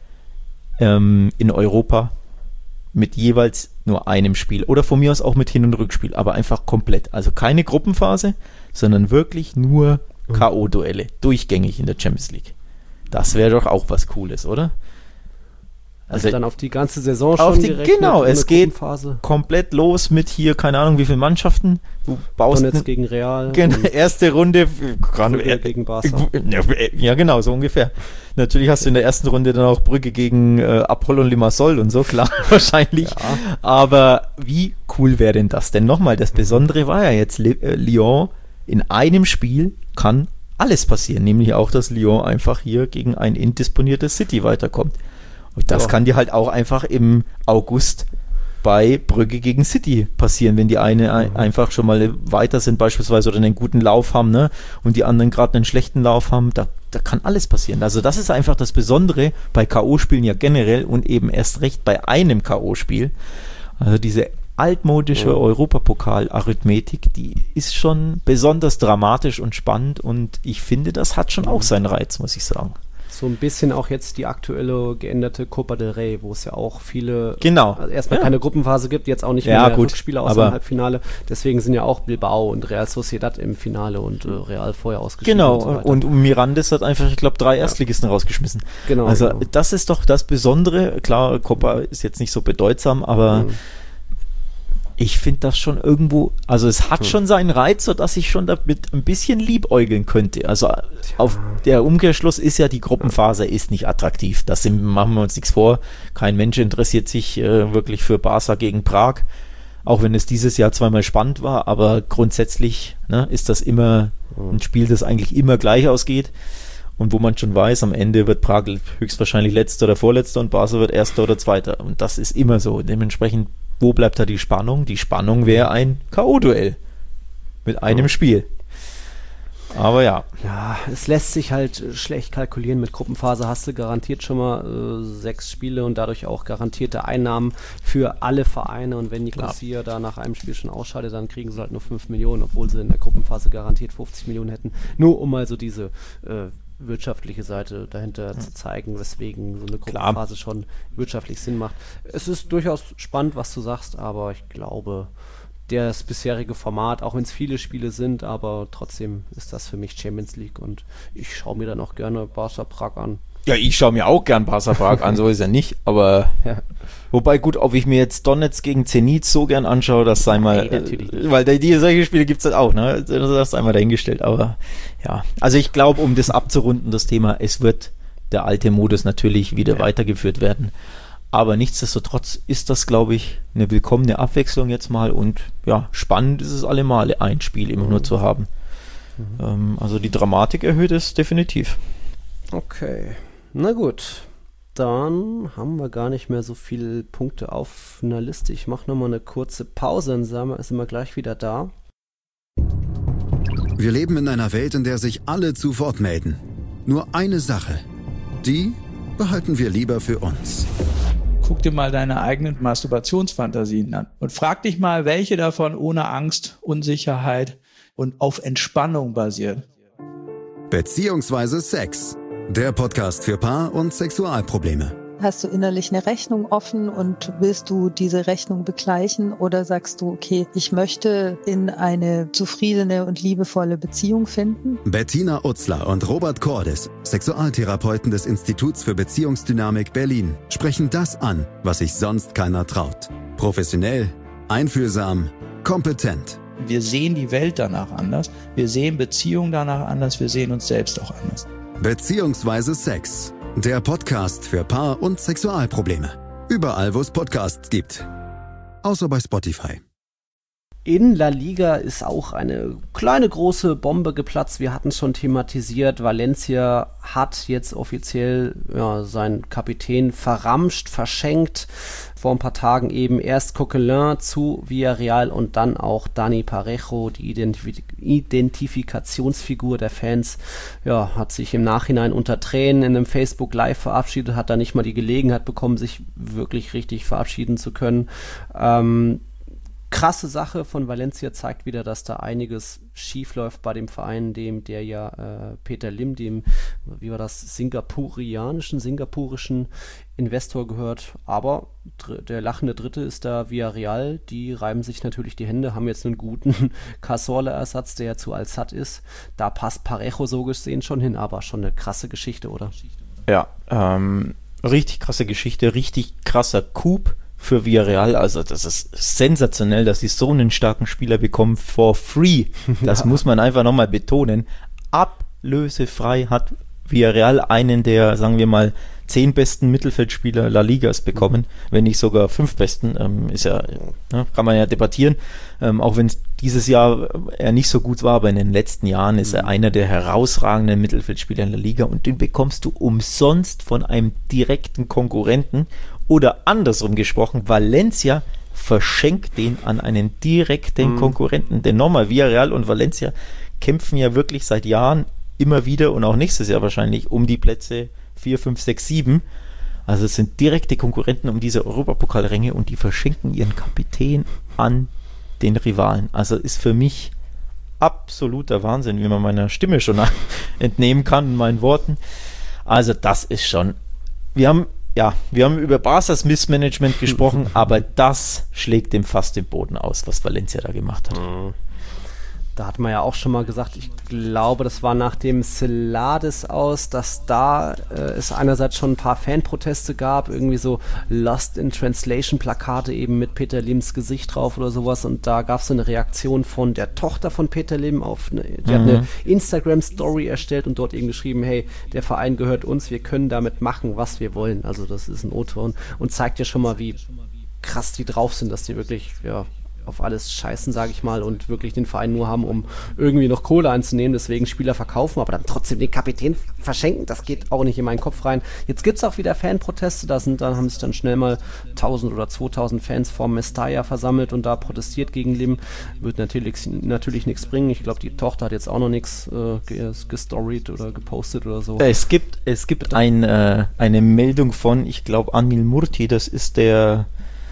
Speaker 3: ähm, in Europa mit jeweils nur einem Spiel oder von mir aus auch mit Hin- und Rückspiel, aber einfach komplett. Also keine Gruppenphase, sondern wirklich nur K O-Duelle, durchgängig in der Champions League. Das wäre doch auch was Cooles, oder?
Speaker 2: Also, also dann auf die ganze Saison schon
Speaker 3: auf die,
Speaker 2: gerechnet,
Speaker 3: genau, es geht komplett los mit hier, keine Ahnung wie viele Mannschaften. Du baust
Speaker 2: Donetsk ne, gegen Real.
Speaker 3: Genau, erste Runde
Speaker 2: Brügge gegen Barca.
Speaker 3: Ja genau, so ungefähr. Natürlich hast du in der ersten Runde dann auch Brügge gegen äh, Apollon Limassol und so, klar, wahrscheinlich. Ja. Aber wie cool wäre denn das? Denn nochmal, das Besondere war ja jetzt, Le- äh, Lyon in einem Spiel kann alles passieren, nämlich auch, dass Lyon einfach hier gegen ein indisponiertes City weiterkommt. Und das ja. kann dir halt auch einfach im August bei Brügge gegen City passieren, wenn die eine ein, einfach schon mal weiter sind beispielsweise oder einen guten Lauf haben, ne, und die anderen gerade einen schlechten Lauf haben, da, da kann alles passieren. Also das ist einfach das Besondere bei K O-Spielen ja generell und eben erst recht bei einem K O-Spiel. Also diese altmodische ja. Europapokal-Arithmetik, die ist schon besonders dramatisch und spannend und ich finde, das hat schon auch seinen Reiz, muss ich sagen.
Speaker 2: So ein bisschen auch jetzt die aktuelle geänderte Copa del Rey, wo es ja auch viele
Speaker 3: genau.
Speaker 2: also erstmal ja. keine Gruppenphase gibt, jetzt auch nicht
Speaker 3: ja,
Speaker 2: mehr
Speaker 3: gut,
Speaker 2: Rückspiele außer im Halbfinale. Deswegen sind ja auch Bilbao und Real Sociedad im Finale und äh, Real vorher ausgeschieden.
Speaker 3: Genau,
Speaker 2: und, so
Speaker 3: und Mirandes hat einfach, ich glaube, drei Erstligisten ja. rausgeschmissen.
Speaker 2: Genau.
Speaker 3: Also
Speaker 2: genau.
Speaker 3: das ist doch das Besondere. Klar, Copa ist jetzt nicht so bedeutsam, aber mhm. ich finde das schon irgendwo, also es hat hm. schon seinen Reiz, sodass ich schon damit ein bisschen liebäugeln könnte. Also Tja. auf der Umkehrschluss ist ja, die Gruppenphase ist nicht attraktiv. Das sind, machen wir uns nichts vor. Kein Mensch interessiert sich äh, wirklich für Barca gegen Prag, auch wenn es dieses Jahr zweimal spannend war, aber grundsätzlich ne, ist das immer hm. ein Spiel, das eigentlich immer gleich ausgeht und wo man schon weiß, am Ende wird Prag höchstwahrscheinlich Letzter oder Vorletzter und Barca wird Erster oder Zweiter. Und das ist immer so. Dementsprechend wo bleibt da die Spannung? Die Spannung wäre ein K O-Duell mit einem ja. Spiel. Aber ja.
Speaker 2: Ja, es lässt sich halt schlecht kalkulieren. Mit Gruppenphase hast du garantiert schon mal äh, sechs Spiele und dadurch auch garantierte Einnahmen für alle Vereine. Und wenn Nicosia da nach einem Spiel schon ausscheidet, dann kriegen sie halt nur fünf Millionen, obwohl sie in der Gruppenphase garantiert fünfzig Millionen hätten. Nur um mal so diese äh, wirtschaftliche Seite dahinter ja. zu zeigen, weswegen so eine Gruppenphase Klar. schon wirtschaftlich Sinn macht. Es ist durchaus spannend, was du sagst, aber ich glaube, das bisherige Format, auch wenn es viele Spiele sind, aber trotzdem ist das für mich Champions League und ich schaue mir dann auch gerne Barca Prag an.
Speaker 3: Ja, ich schaue mir auch gern Barca Prag an, so ist er nicht, aber ja. Wobei gut, ob ich mir jetzt Donetsk gegen Zenit so gern anschaue, das sei mal,
Speaker 2: Nein, natürlich
Speaker 3: äh, weil die, solche Spiele gibt es halt auch, ne, das ist einmal dahingestellt, aber ja, also ich glaube, um das abzurunden, das Thema, es wird der alte Modus natürlich wieder ja. weitergeführt werden. Aber nichtsdestotrotz ist das, glaube ich, eine willkommene Abwechslung jetzt mal und ja, spannend ist es allemal, ein Spiel immer mhm. nur zu haben. Mhm. Ähm, also die Dramatik erhöht es definitiv.
Speaker 2: Okay, na gut. Dann haben wir gar nicht mehr so viele Punkte auf einer Liste. Ich mache nochmal eine kurze Pause, dann sind wir gleich wieder da.
Speaker 1: Wir leben in einer Welt, in der sich alle zu Wort melden. Nur eine Sache, die behalten wir lieber für uns.
Speaker 5: Guck dir mal deine eigenen Masturbationsfantasien an und frag dich mal, welche davon ohne Angst, Unsicherheit und auf Entspannung basieren.
Speaker 1: Beziehungsweise Sex. Der Podcast für Paar- und Sexualprobleme.
Speaker 6: Hast du innerlich eine Rechnung offen und willst du diese Rechnung begleichen oder sagst du, okay, ich möchte in eine zufriedene und liebevolle Beziehung finden?
Speaker 1: Bettina Utzler und Robert Cordes, Sexualtherapeuten des Instituts für Beziehungsdynamik Berlin, sprechen das an, was sich sonst keiner traut. Professionell, einfühlsam, kompetent.
Speaker 5: Wir sehen die Welt danach anders, wir sehen Beziehungen danach anders, wir sehen uns selbst auch anders.
Speaker 1: Beziehungsweise Sex. Der Podcast für Paar- und Sexualprobleme. Überall, wo es Podcasts gibt. Außer bei Spotify.
Speaker 2: In La Liga ist auch eine kleine große Bombe geplatzt. Wir hatten es schon thematisiert. Valencia hat jetzt offiziell ja, seinen Kapitän verramscht, verschenkt. Vor ein paar Tagen eben erst Coquelin zu Villarreal und dann auch Dani Parejo, die Identif- Identifikationsfigur der Fans, ja, hat sich im Nachhinein unter Tränen in einem Facebook Live verabschiedet, hat da nicht mal die Gelegenheit bekommen, sich wirklich richtig verabschieden zu können. Ähm, krasse Sache von Valencia, zeigt wieder, dass da einiges schief läuft bei dem Verein, dem der ja äh, Peter Lim, dem, wie war das, singapurianischen, singapurischen Investor gehört. Aber dr- der lachende Dritte ist da Villarreal. Die reiben sich natürlich die Hände, haben jetzt einen guten Cazorla-Ersatz, der zu Al-Sadd ist. Da passt Parejo so gesehen schon hin, aber schon eine krasse Geschichte, oder?
Speaker 3: Ja, ähm, richtig krasse Geschichte, richtig krasser Coup für Villarreal, also das ist sensationell, dass sie so einen starken Spieler bekommen for free. Das ja. muss man einfach nochmal betonen. Ablösefrei hat Villarreal einen der, sagen wir mal, zehn besten Mittelfeldspieler La Ligas bekommen, wenn nicht sogar fünf besten, ähm, ist ja, ne, kann man ja debattieren, ähm, auch wenn dieses Jahr er nicht so gut war, aber in den letzten Jahren ist er einer der herausragenden Mittelfeldspieler in der Liga und den bekommst du umsonst von einem direkten Konkurrenten. Oder andersrum gesprochen, Valencia verschenkt den an einen direkten mhm. Konkurrenten. Denn nochmal, Villarreal und Valencia kämpfen ja wirklich seit Jahren immer wieder und auch nächstes Jahr wahrscheinlich um die Plätze vier, fünf, sechs, sieben. Also es sind direkte Konkurrenten um diese Europapokalränge und die verschenken ihren Kapitän an den Rivalen. Also ist für mich absoluter Wahnsinn, wie man meiner Stimme schon entnehmen kann, in meinen Worten. Also das ist schon, wir haben Ja, wir haben über Barças Missmanagement gesprochen, aber das schlägt dem fast den Boden aus, was Valencia da gemacht hat.
Speaker 2: Da hat man ja auch schon mal gesagt, ich glaube, das war nach dem Celades aus, dass da äh, es einerseits schon ein paar Fanproteste gab, irgendwie so Lost in Translation Plakate eben mit Peter Lims Gesicht drauf oder sowas und da gab es so eine Reaktion von der Tochter von Peter Lim auf, eine, die mhm. hat eine Instagram-Story erstellt und dort eben geschrieben, hey, der Verein gehört uns, wir können damit machen, was wir wollen. Also das ist ein O-Ton und zeigt ja schon mal, wie krass die drauf sind, dass die wirklich, ja, auf alles scheißen, sage ich mal, und wirklich den Verein nur haben, um irgendwie noch Kohle einzunehmen, deswegen Spieler verkaufen, aber dann trotzdem den Kapitän verschenken, das geht auch nicht in meinen Kopf rein. Jetzt gibt es auch wieder Fanproteste, da sind dann, haben sich dann schnell mal tausend oder zweitausend Fans vorm Mestalla versammelt und da protestiert gegen Lim. Wird natürlich, natürlich nichts bringen. Ich glaube, die Tochter hat jetzt auch noch nichts äh, gestoried oder gepostet oder so.
Speaker 3: Es gibt, es gibt ein, äh, eine Meldung von, ich glaube, Anil Murti, das ist der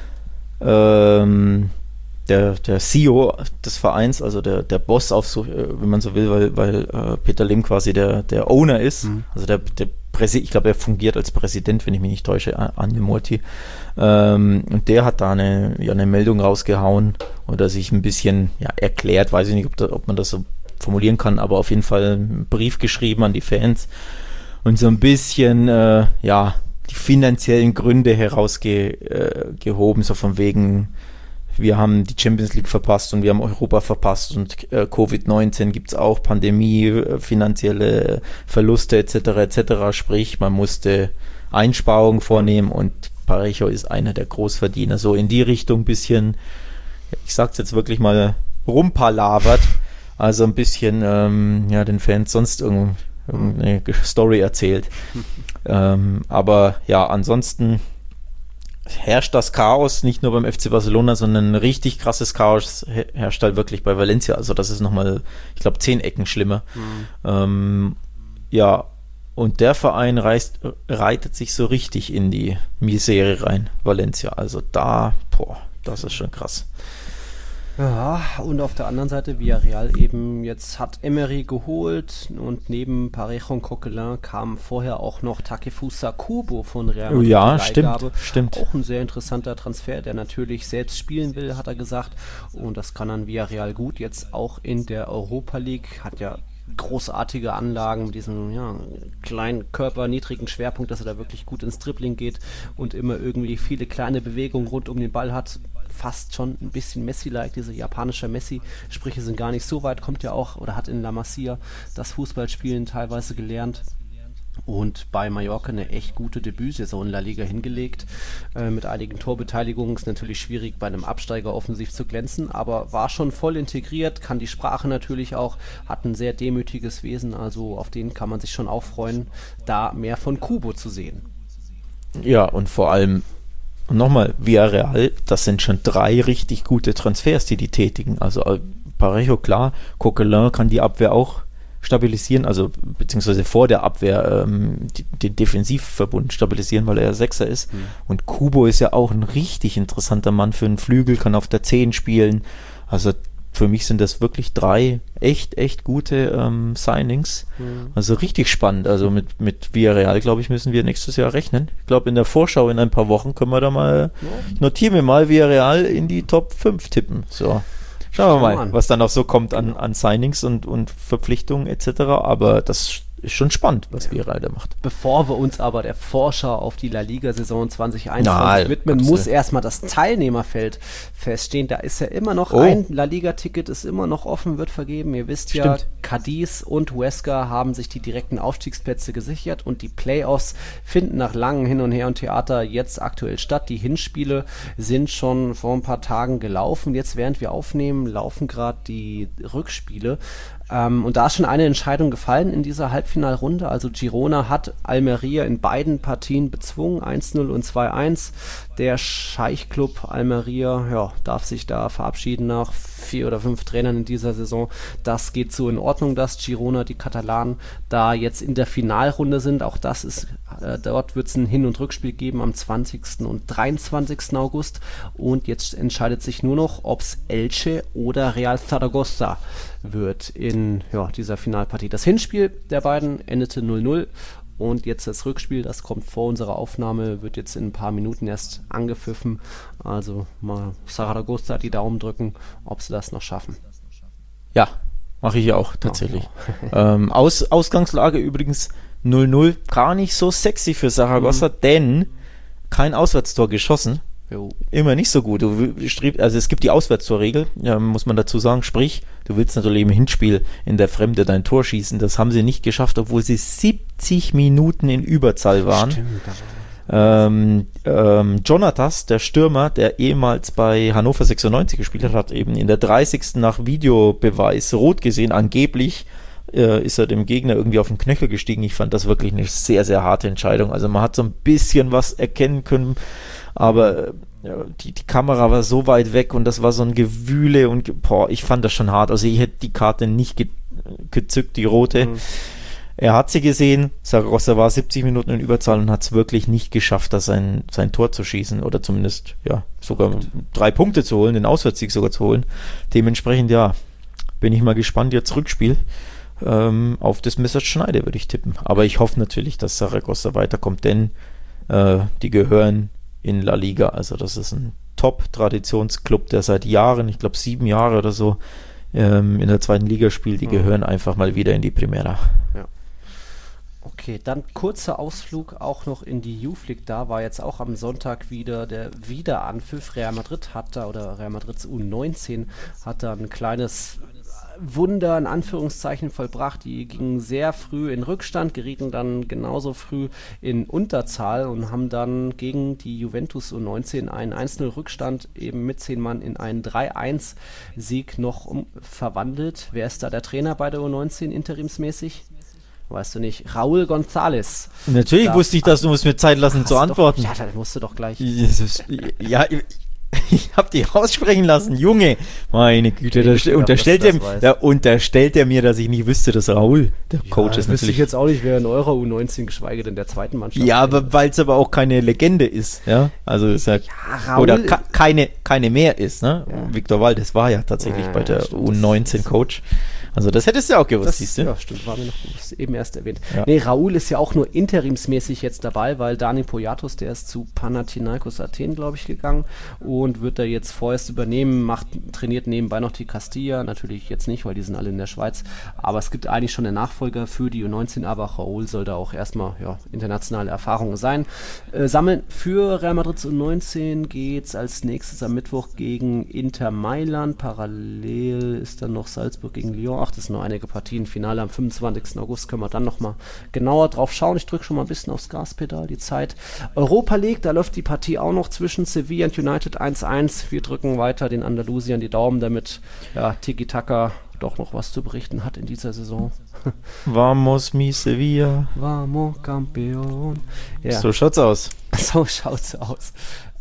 Speaker 3: ähm, Der, der C E O des Vereins, also der, der Boss auf so, wenn man so will, weil, weil äh, Peter Lim quasi der, der Owner ist, mhm. also der, der Präsident, ich glaube, er fungiert als Präsident, wenn ich mich nicht täusche, Anil Murti. Ähm, und der hat da eine, ja, eine Meldung rausgehauen oder sich ein bisschen ja, erklärt, weiß ich nicht, ob, da, ob man das so formulieren kann, aber auf jeden Fall einen Brief geschrieben an die Fans und so ein bisschen, äh, ja, die finanziellen Gründe herausgehoben, äh, so von wegen, wir haben die Champions League verpasst und wir haben Europa verpasst und äh, Covid neunzehn gibt es auch, Pandemie, äh, finanzielle Verluste et cetera et cetera. Sprich, man musste Einsparungen vornehmen und Parejo ist einer der Großverdiener. So in die Richtung ein bisschen, ich sag's jetzt wirklich mal, rumpalavert. Also ein bisschen ähm, ja, den Fans sonst irgend, irgendeine Story erzählt. ähm, aber ja, ansonsten herrscht das Chaos, nicht nur beim F C Barcelona, sondern ein richtig krasses Chaos herrscht halt wirklich bei Valencia. Also das ist nochmal, ich glaube, zehn Ecken schlimmer. Mhm. Ähm, ja, und der Verein reist, reitet sich so richtig in die Misere rein, Valencia. Also da, boah, das ist schon krass.
Speaker 2: Ja, und auf der anderen Seite Villarreal eben, jetzt hat Emery geholt und neben Parejo und Coquelin kam vorher auch noch Takefusa Kubo von Real Madrid.
Speaker 3: Ja, stimmt, stimmt.
Speaker 2: Auch ein sehr interessanter Transfer, der natürlich selbst spielen will, hat er gesagt. Und das kann dann Villarreal gut, jetzt auch in der Europa League, hat ja großartige Anlagen mit diesem ja, kleinen Körper, niedrigen Schwerpunkt, dass er da wirklich gut ins Dribbling geht und immer irgendwie viele kleine Bewegungen rund um den Ball hat. Fast schon ein bisschen Messi-like, diese japanische Messi. Sprüche sind gar nicht so weit, kommt ja auch oder hat in La Masia das Fußballspielen teilweise gelernt. Und bei Mallorca eine echt gute Debütsaison in La Liga hingelegt. Äh, mit einigen Torbeteiligungen ist natürlich schwierig, bei einem Absteiger offensiv zu glänzen, aber war schon voll integriert, kann die Sprache natürlich auch, hat ein sehr demütiges Wesen, also auf den kann man sich schon auch freuen, da mehr von Kubo zu sehen.
Speaker 3: Ja, und vor allem nochmal, Villarreal, das sind schon drei richtig gute Transfers, die die tätigen. Also Parejo, klar, Coquelin kann die Abwehr auch stabilisieren, also beziehungsweise vor der Abwehr ähm, die, den Defensivverbund stabilisieren, weil er ja Sechser ist. Mhm. Und Kubo ist ja auch ein richtig interessanter Mann für einen Flügel, kann auf der zehn spielen. Also für mich sind das wirklich drei echt, echt gute ähm, Signings. Mhm. Also richtig spannend. Also mit, mit Villarreal, glaube ich, müssen wir nächstes Jahr rechnen. Ich glaube, in der Vorschau in ein paar Wochen können wir da mal, ja. ich notiere mir mal, Villarreal in die Top fünf tippen. So. Schauen wir mal, was dann noch so kommt an, an Signings und, und Verpflichtungen et cetera. Aber das ist schon spannend, was Villarreal da macht.
Speaker 2: Bevor wir uns aber der Vorschau auf die La Liga-Saison zwanzig einundzwanzig widmen, muss erstmal das Teilnehmerfeld feststehen. Da ist ja immer noch oh. ein La Liga-Ticket, ist immer noch offen, wird vergeben. Ihr wisst Stimmt. ja, Cadiz und Huesca haben sich die direkten Aufstiegsplätze gesichert und die Playoffs finden nach langem Hin und Her und Theater jetzt aktuell statt. Die Hinspiele sind schon vor ein paar Tagen gelaufen. Jetzt, während wir aufnehmen, laufen gerade die Rückspiele. Um, und da ist schon eine Entscheidung gefallen in dieser Halbfinalrunde. Also Girona hat Almeria in beiden Partien bezwungen, eins null und zwei eins. Der Scheichklub Almeria ja, darf sich da verabschieden nach vier oder fünf Trainern in dieser Saison. Das geht so in Ordnung, dass Girona, die Katalanen, da jetzt in der Finalrunde sind. Auch das ist, äh, dort wird es ein Hin- und Rückspiel geben am zwanzigsten und dreiundzwanzigsten August. Und jetzt entscheidet sich nur noch, ob es Elche oder Real Zaragoza wird in ja, dieser Finalpartie. Das Hinspiel der beiden endete null null und jetzt das Rückspiel, das kommt vor unserer Aufnahme, wird jetzt in ein paar Minuten erst angepfiffen. Also mal Zaragoza die Daumen drücken, ob sie das noch schaffen.
Speaker 3: Ja, mache ich ja auch tatsächlich. Oh, ja. ähm, Aus, Ausgangslage übrigens null null, gar nicht so sexy für Zaragoza, mhm. denn kein Auswärtstor geschossen. Jo. Immer nicht so gut. Du strebst, also es gibt die Auswärtstorregel, ja, muss man dazu sagen, sprich, du willst natürlich im Hinspiel in der Fremde dein Tor schießen. Das haben sie nicht geschafft, obwohl sie siebzig Minuten in Überzahl waren.
Speaker 2: Stimmt.
Speaker 3: Ähm, ähm, Jonatas, der Stürmer, der ehemals bei Hannover sechsundneunzig gespielt hat, hat eben in der dreißigsten nach Videobeweis rot gesehen. Angeblich äh, ist er dem Gegner irgendwie auf den Knöchel gestiegen. Ich fand das wirklich eine sehr, sehr harte Entscheidung. Also man hat so ein bisschen was erkennen können, aber äh, die, die Kamera war so weit weg und das war so ein Gewühle und boah, ich fand das schon hart. Also ich hätte die Karte nicht ge- gezückt, die rote. Mhm. Er hat sie gesehen, Saragossa war siebzig Minuten in Überzahl und hat es wirklich nicht geschafft, da sein, sein Tor zu schießen oder zumindest ja sogar drei Punkte zu holen, den Auswärtssieg sogar zu holen. Dementsprechend, ja, bin ich mal gespannt, jetzt Rückspiel ähm, auf das Messerschneide, würde ich tippen. Aber ich hoffe natürlich, dass Saragossa weiterkommt, denn äh, die gehören in La Liga, also das ist ein Top-Traditionsclub, der seit Jahren, ich glaube sieben Jahre oder so, ähm, in der zweiten Liga spielt, die mhm. gehören einfach mal wieder in die Primera.
Speaker 2: Ja. Okay, dann kurzer Ausflug auch noch in die Youth League. Da war jetzt auch am Sonntag wieder der Wiederanpfiff. Real Madrid hat da, oder Real Madrids U neunzehn hat da ein kleines Wunder in Anführungszeichen vollbracht. Die gingen sehr früh in Rückstand, gerieten dann genauso früh in Unterzahl und haben dann gegen die Juventus U neunzehn einen eins null Rückstand eben mit zehn Mann in einen drei eins Sieg noch um, verwandelt. Wer ist da der Trainer bei der U neunzehn interimsmäßig? Weißt du nicht, Raúl González.
Speaker 3: Natürlich da, wusste ich das, du musst mir Zeit lassen zu antworten.
Speaker 2: Doch, ja, das musst du doch gleich.
Speaker 3: Jesus, ja, ich hab dich aussprechen lassen, Junge. Meine Güte, da st- unterstellt, er, da unterstellt er mir, dass ich nicht wüsste, dass Raúl der
Speaker 2: ja,
Speaker 3: Coach ist.
Speaker 2: Wüsste ich jetzt auch nicht, wer in eurer U neunzehn, geschweige denn der zweiten Mannschaft.
Speaker 3: Ja, aber weil es aber auch keine Legende ist, ja. Also ist ja, ja oder ka- keine, keine mehr ist, ne? Ja. Victor Valdés war ja tatsächlich ja, bei der stimmt, U neunzehn Coach. Also das hättest du auch gewusst, das, siehst du?
Speaker 2: Ja, stimmt, war mir noch gewusst, eben erst erwähnt.
Speaker 3: Ja.
Speaker 2: Nee, Raúl ist ja auch nur interimsmäßig jetzt dabei, weil Dani Poyatos, der ist zu Panathinaikos Athen, glaube ich, gegangen und wird da jetzt vorerst übernehmen, macht, trainiert nebenbei noch die Castilla, natürlich jetzt nicht, weil die sind alle in der Schweiz, aber es gibt eigentlich schon einen Nachfolger für die U neunzehn, aber Raúl soll da auch erstmal ja, internationale Erfahrungen sein. Äh, sammeln für Real Madrid U neunzehn geht's als nächstes am Mittwoch gegen Inter Mailand, parallel ist dann noch Salzburg gegen Lyon. Ach, das sind nur einige Partien. Finale am fünfundzwanzigsten August können wir dann nochmal genauer drauf schauen. Ich drücke schon mal ein bisschen aufs Gaspedal, die Zeit. Europa League, da läuft die Partie auch noch zwischen Sevilla und United eins eins. Wir drücken weiter den Andalusiern die Daumen, damit ja, Tiki-Taka doch noch was zu berichten hat in dieser Saison.
Speaker 3: Vamos mi Sevilla.
Speaker 2: Vamos campeón. Ja.
Speaker 3: So schaut's aus.
Speaker 2: So schaut's aus.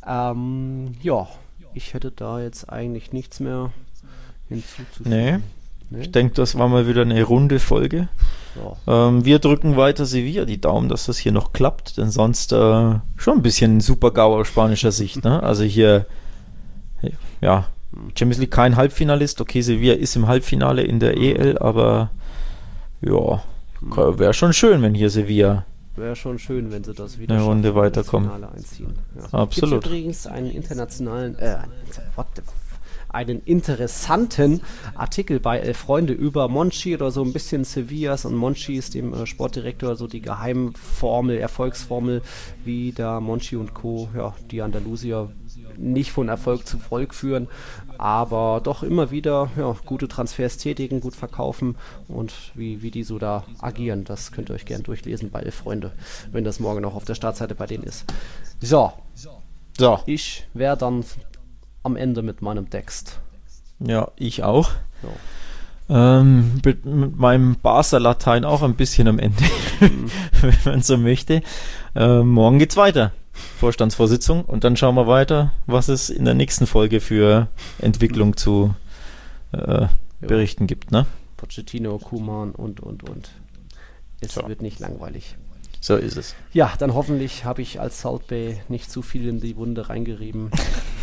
Speaker 2: Ähm, ja, ich hätte da jetzt eigentlich nichts mehr hinzuzufügen.
Speaker 3: Nee. Nee. Ich denke, das war mal wieder eine runde Folge. Ja. Ähm, wir drücken weiter Sevilla die Daumen, dass das hier noch klappt, denn sonst äh, schon ein bisschen Super-GAU aus spanischer Sicht. Ne? Also hier, ja, Champions League kein Halbfinalist. Okay, Sevilla ist im Halbfinale in der E L, aber ja, wäre schon schön, wenn hier Sevilla
Speaker 2: wäre schon schön, wenn sie das wieder
Speaker 3: eine Runde weiterkommen.
Speaker 2: Ja.
Speaker 3: Absolut.
Speaker 2: Gibt übrigens einen internationalen, äh, what the f- einen interessanten Artikel bei Elf Freunde über Monchi oder so ein bisschen Sevillas und Monchi ist dem äh, Sportdirektor so die Geheimformel, Erfolgsformel, wie da Monchi und Co. ja, die Andalusier nicht von Erfolg zu Volk führen, aber doch immer wieder ja, gute Transfers tätigen, gut verkaufen und wie, wie die so da agieren, das könnt ihr euch gerne durchlesen bei Elf Freunde, wenn das morgen noch auf der Startseite bei denen ist. So,
Speaker 3: so.
Speaker 2: Ich wäre dann am Ende mit meinem Text.
Speaker 3: Ja, ich auch.
Speaker 2: Ja.
Speaker 3: Ähm, mit, mit meinem Barca-Latein auch ein bisschen am Ende, mhm. wenn man so möchte. Ähm, morgen geht's weiter. Vorstandsvorsitzung und dann schauen wir weiter, was es in der nächsten Folge für Entwicklung zu äh, berichten gibt. Ne?
Speaker 2: Pochettino, Koeman und, und, und. Es so. Wird nicht langweilig.
Speaker 3: So ist es.
Speaker 2: Ja, dann hoffentlich habe ich als Salt Bay nicht zu viel in die Wunde reingerieben.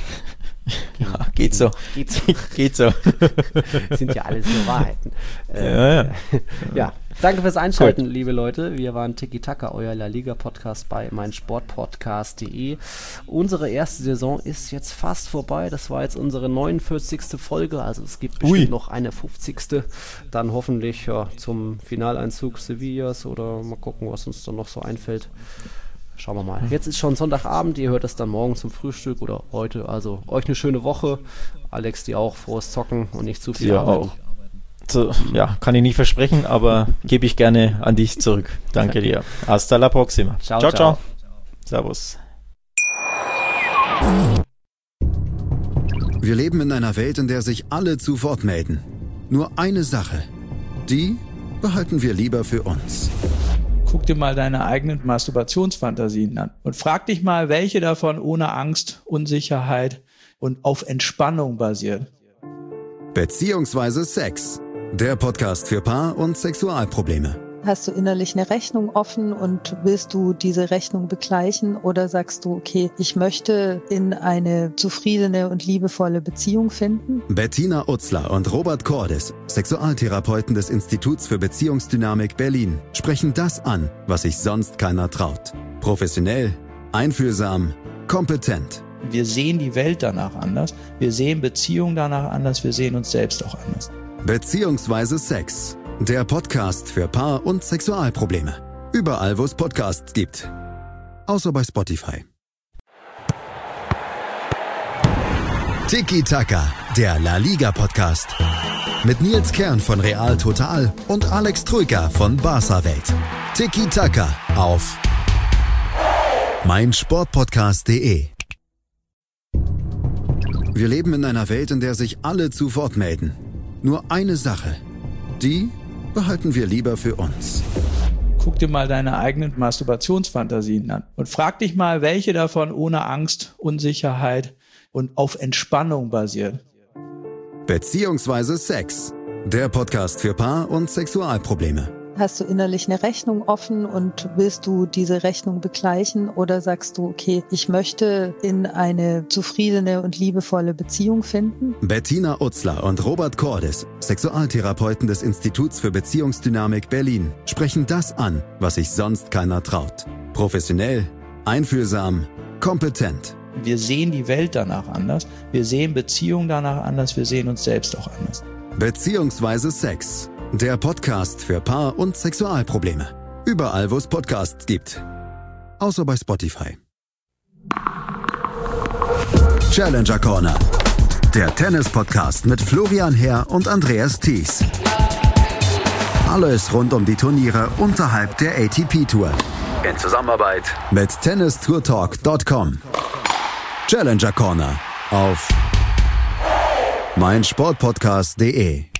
Speaker 3: Ja, geht so.
Speaker 2: Geht so.
Speaker 3: Geht so.
Speaker 2: Sind ja alles nur Wahrheiten.
Speaker 3: Äh, ja, ja.
Speaker 2: ja, danke fürs Einschalten, Gut. liebe Leute. Wir waren Tiki Taka, euer La Liga Podcast bei meinsportpodcast punkt de. Unsere erste Saison ist jetzt fast vorbei. Das war jetzt unsere neunundvierzigste Folge. Also es gibt bestimmt Ui. noch eine fünfzigste. Dann hoffentlich ja, zum Finaleinzug Sevillas oder mal gucken, was uns dann noch so einfällt. Schauen wir mal. Jetzt ist schon Sonntagabend, ihr hört es dann morgen zum Frühstück oder heute. Also euch eine schöne Woche. Alex, dir auch frohes Zocken und nicht zu viel
Speaker 3: ja,
Speaker 2: arbeiten.
Speaker 3: Auch. So, ja, kann ich nicht versprechen, aber gebe ich gerne an dich zurück. Danke dir. Hasta la próxima.
Speaker 2: Ciao, ciao. ciao.
Speaker 3: Servus.
Speaker 1: Wir leben in einer Welt, in der sich alle zu Wort melden. Nur eine Sache, die behalten wir lieber für uns.
Speaker 5: Guck dir mal deine eigenen Masturbationsfantasien an und frag dich mal, welche davon ohne Angst, Unsicherheit und auf Entspannung basieren.
Speaker 1: Beziehungsweise Sex, der Podcast für Paar- und Sexualprobleme.
Speaker 6: Hast du innerlich eine Rechnung offen und willst du diese Rechnung begleichen oder sagst du, okay, ich möchte in eine zufriedene und liebevolle Beziehung finden?
Speaker 1: Bettina Utzler und Robert Cordes, Sexualtherapeuten des Instituts für Beziehungsdynamik Berlin, sprechen das an, was sich sonst keiner traut. Professionell, einfühlsam, kompetent.
Speaker 5: Wir sehen die Welt danach anders, wir sehen Beziehungen danach anders, wir sehen uns selbst auch anders.
Speaker 1: Beziehungsweise Sex. Der Podcast für Paar- und Sexualprobleme. Überall, wo es Podcasts gibt. Außer bei Spotify. Tiki Taka, der La Liga Podcast. Mit Nils Kern von Real Total und Alex Troika von Barca Welt. Tiki Taka auf meinsportpodcast punkt de. Wir leben in einer Welt, in der sich alle zu Wort melden. Nur eine Sache, die behalten wir lieber für uns.
Speaker 5: Guck dir mal deine eigenen Masturbationsfantasien an und frag dich mal, welche davon ohne Angst, Unsicherheit und auf Entspannung basieren.
Speaker 1: Beziehungsweise Sex, der Podcast für Paar- und Sexualprobleme.
Speaker 6: Hast du innerlich eine Rechnung offen und willst du diese Rechnung begleichen oder sagst du, okay, ich möchte in eine zufriedene und liebevolle Beziehung finden?
Speaker 1: Bettina Utzler und Robert Cordes, Sexualtherapeuten des Instituts für Beziehungsdynamik Berlin, sprechen das an, was sich sonst keiner traut. Professionell, einfühlsam, kompetent.
Speaker 5: Wir sehen die Welt danach anders, wir sehen Beziehungen danach anders, wir sehen uns selbst auch anders.
Speaker 1: Beziehungsweise Sex. Der Podcast für Paar- und Sexualprobleme. Überall, wo es Podcasts gibt. Außer bei Spotify. Challenger Corner. Der Tennis-Podcast mit Florian Herr und Andreas Thies. Alles rund um die Turniere unterhalb der A T P-Tour. In Zusammenarbeit mit tennis tour talk punkt com. Challenger Corner auf meinsportpodcast punkt de.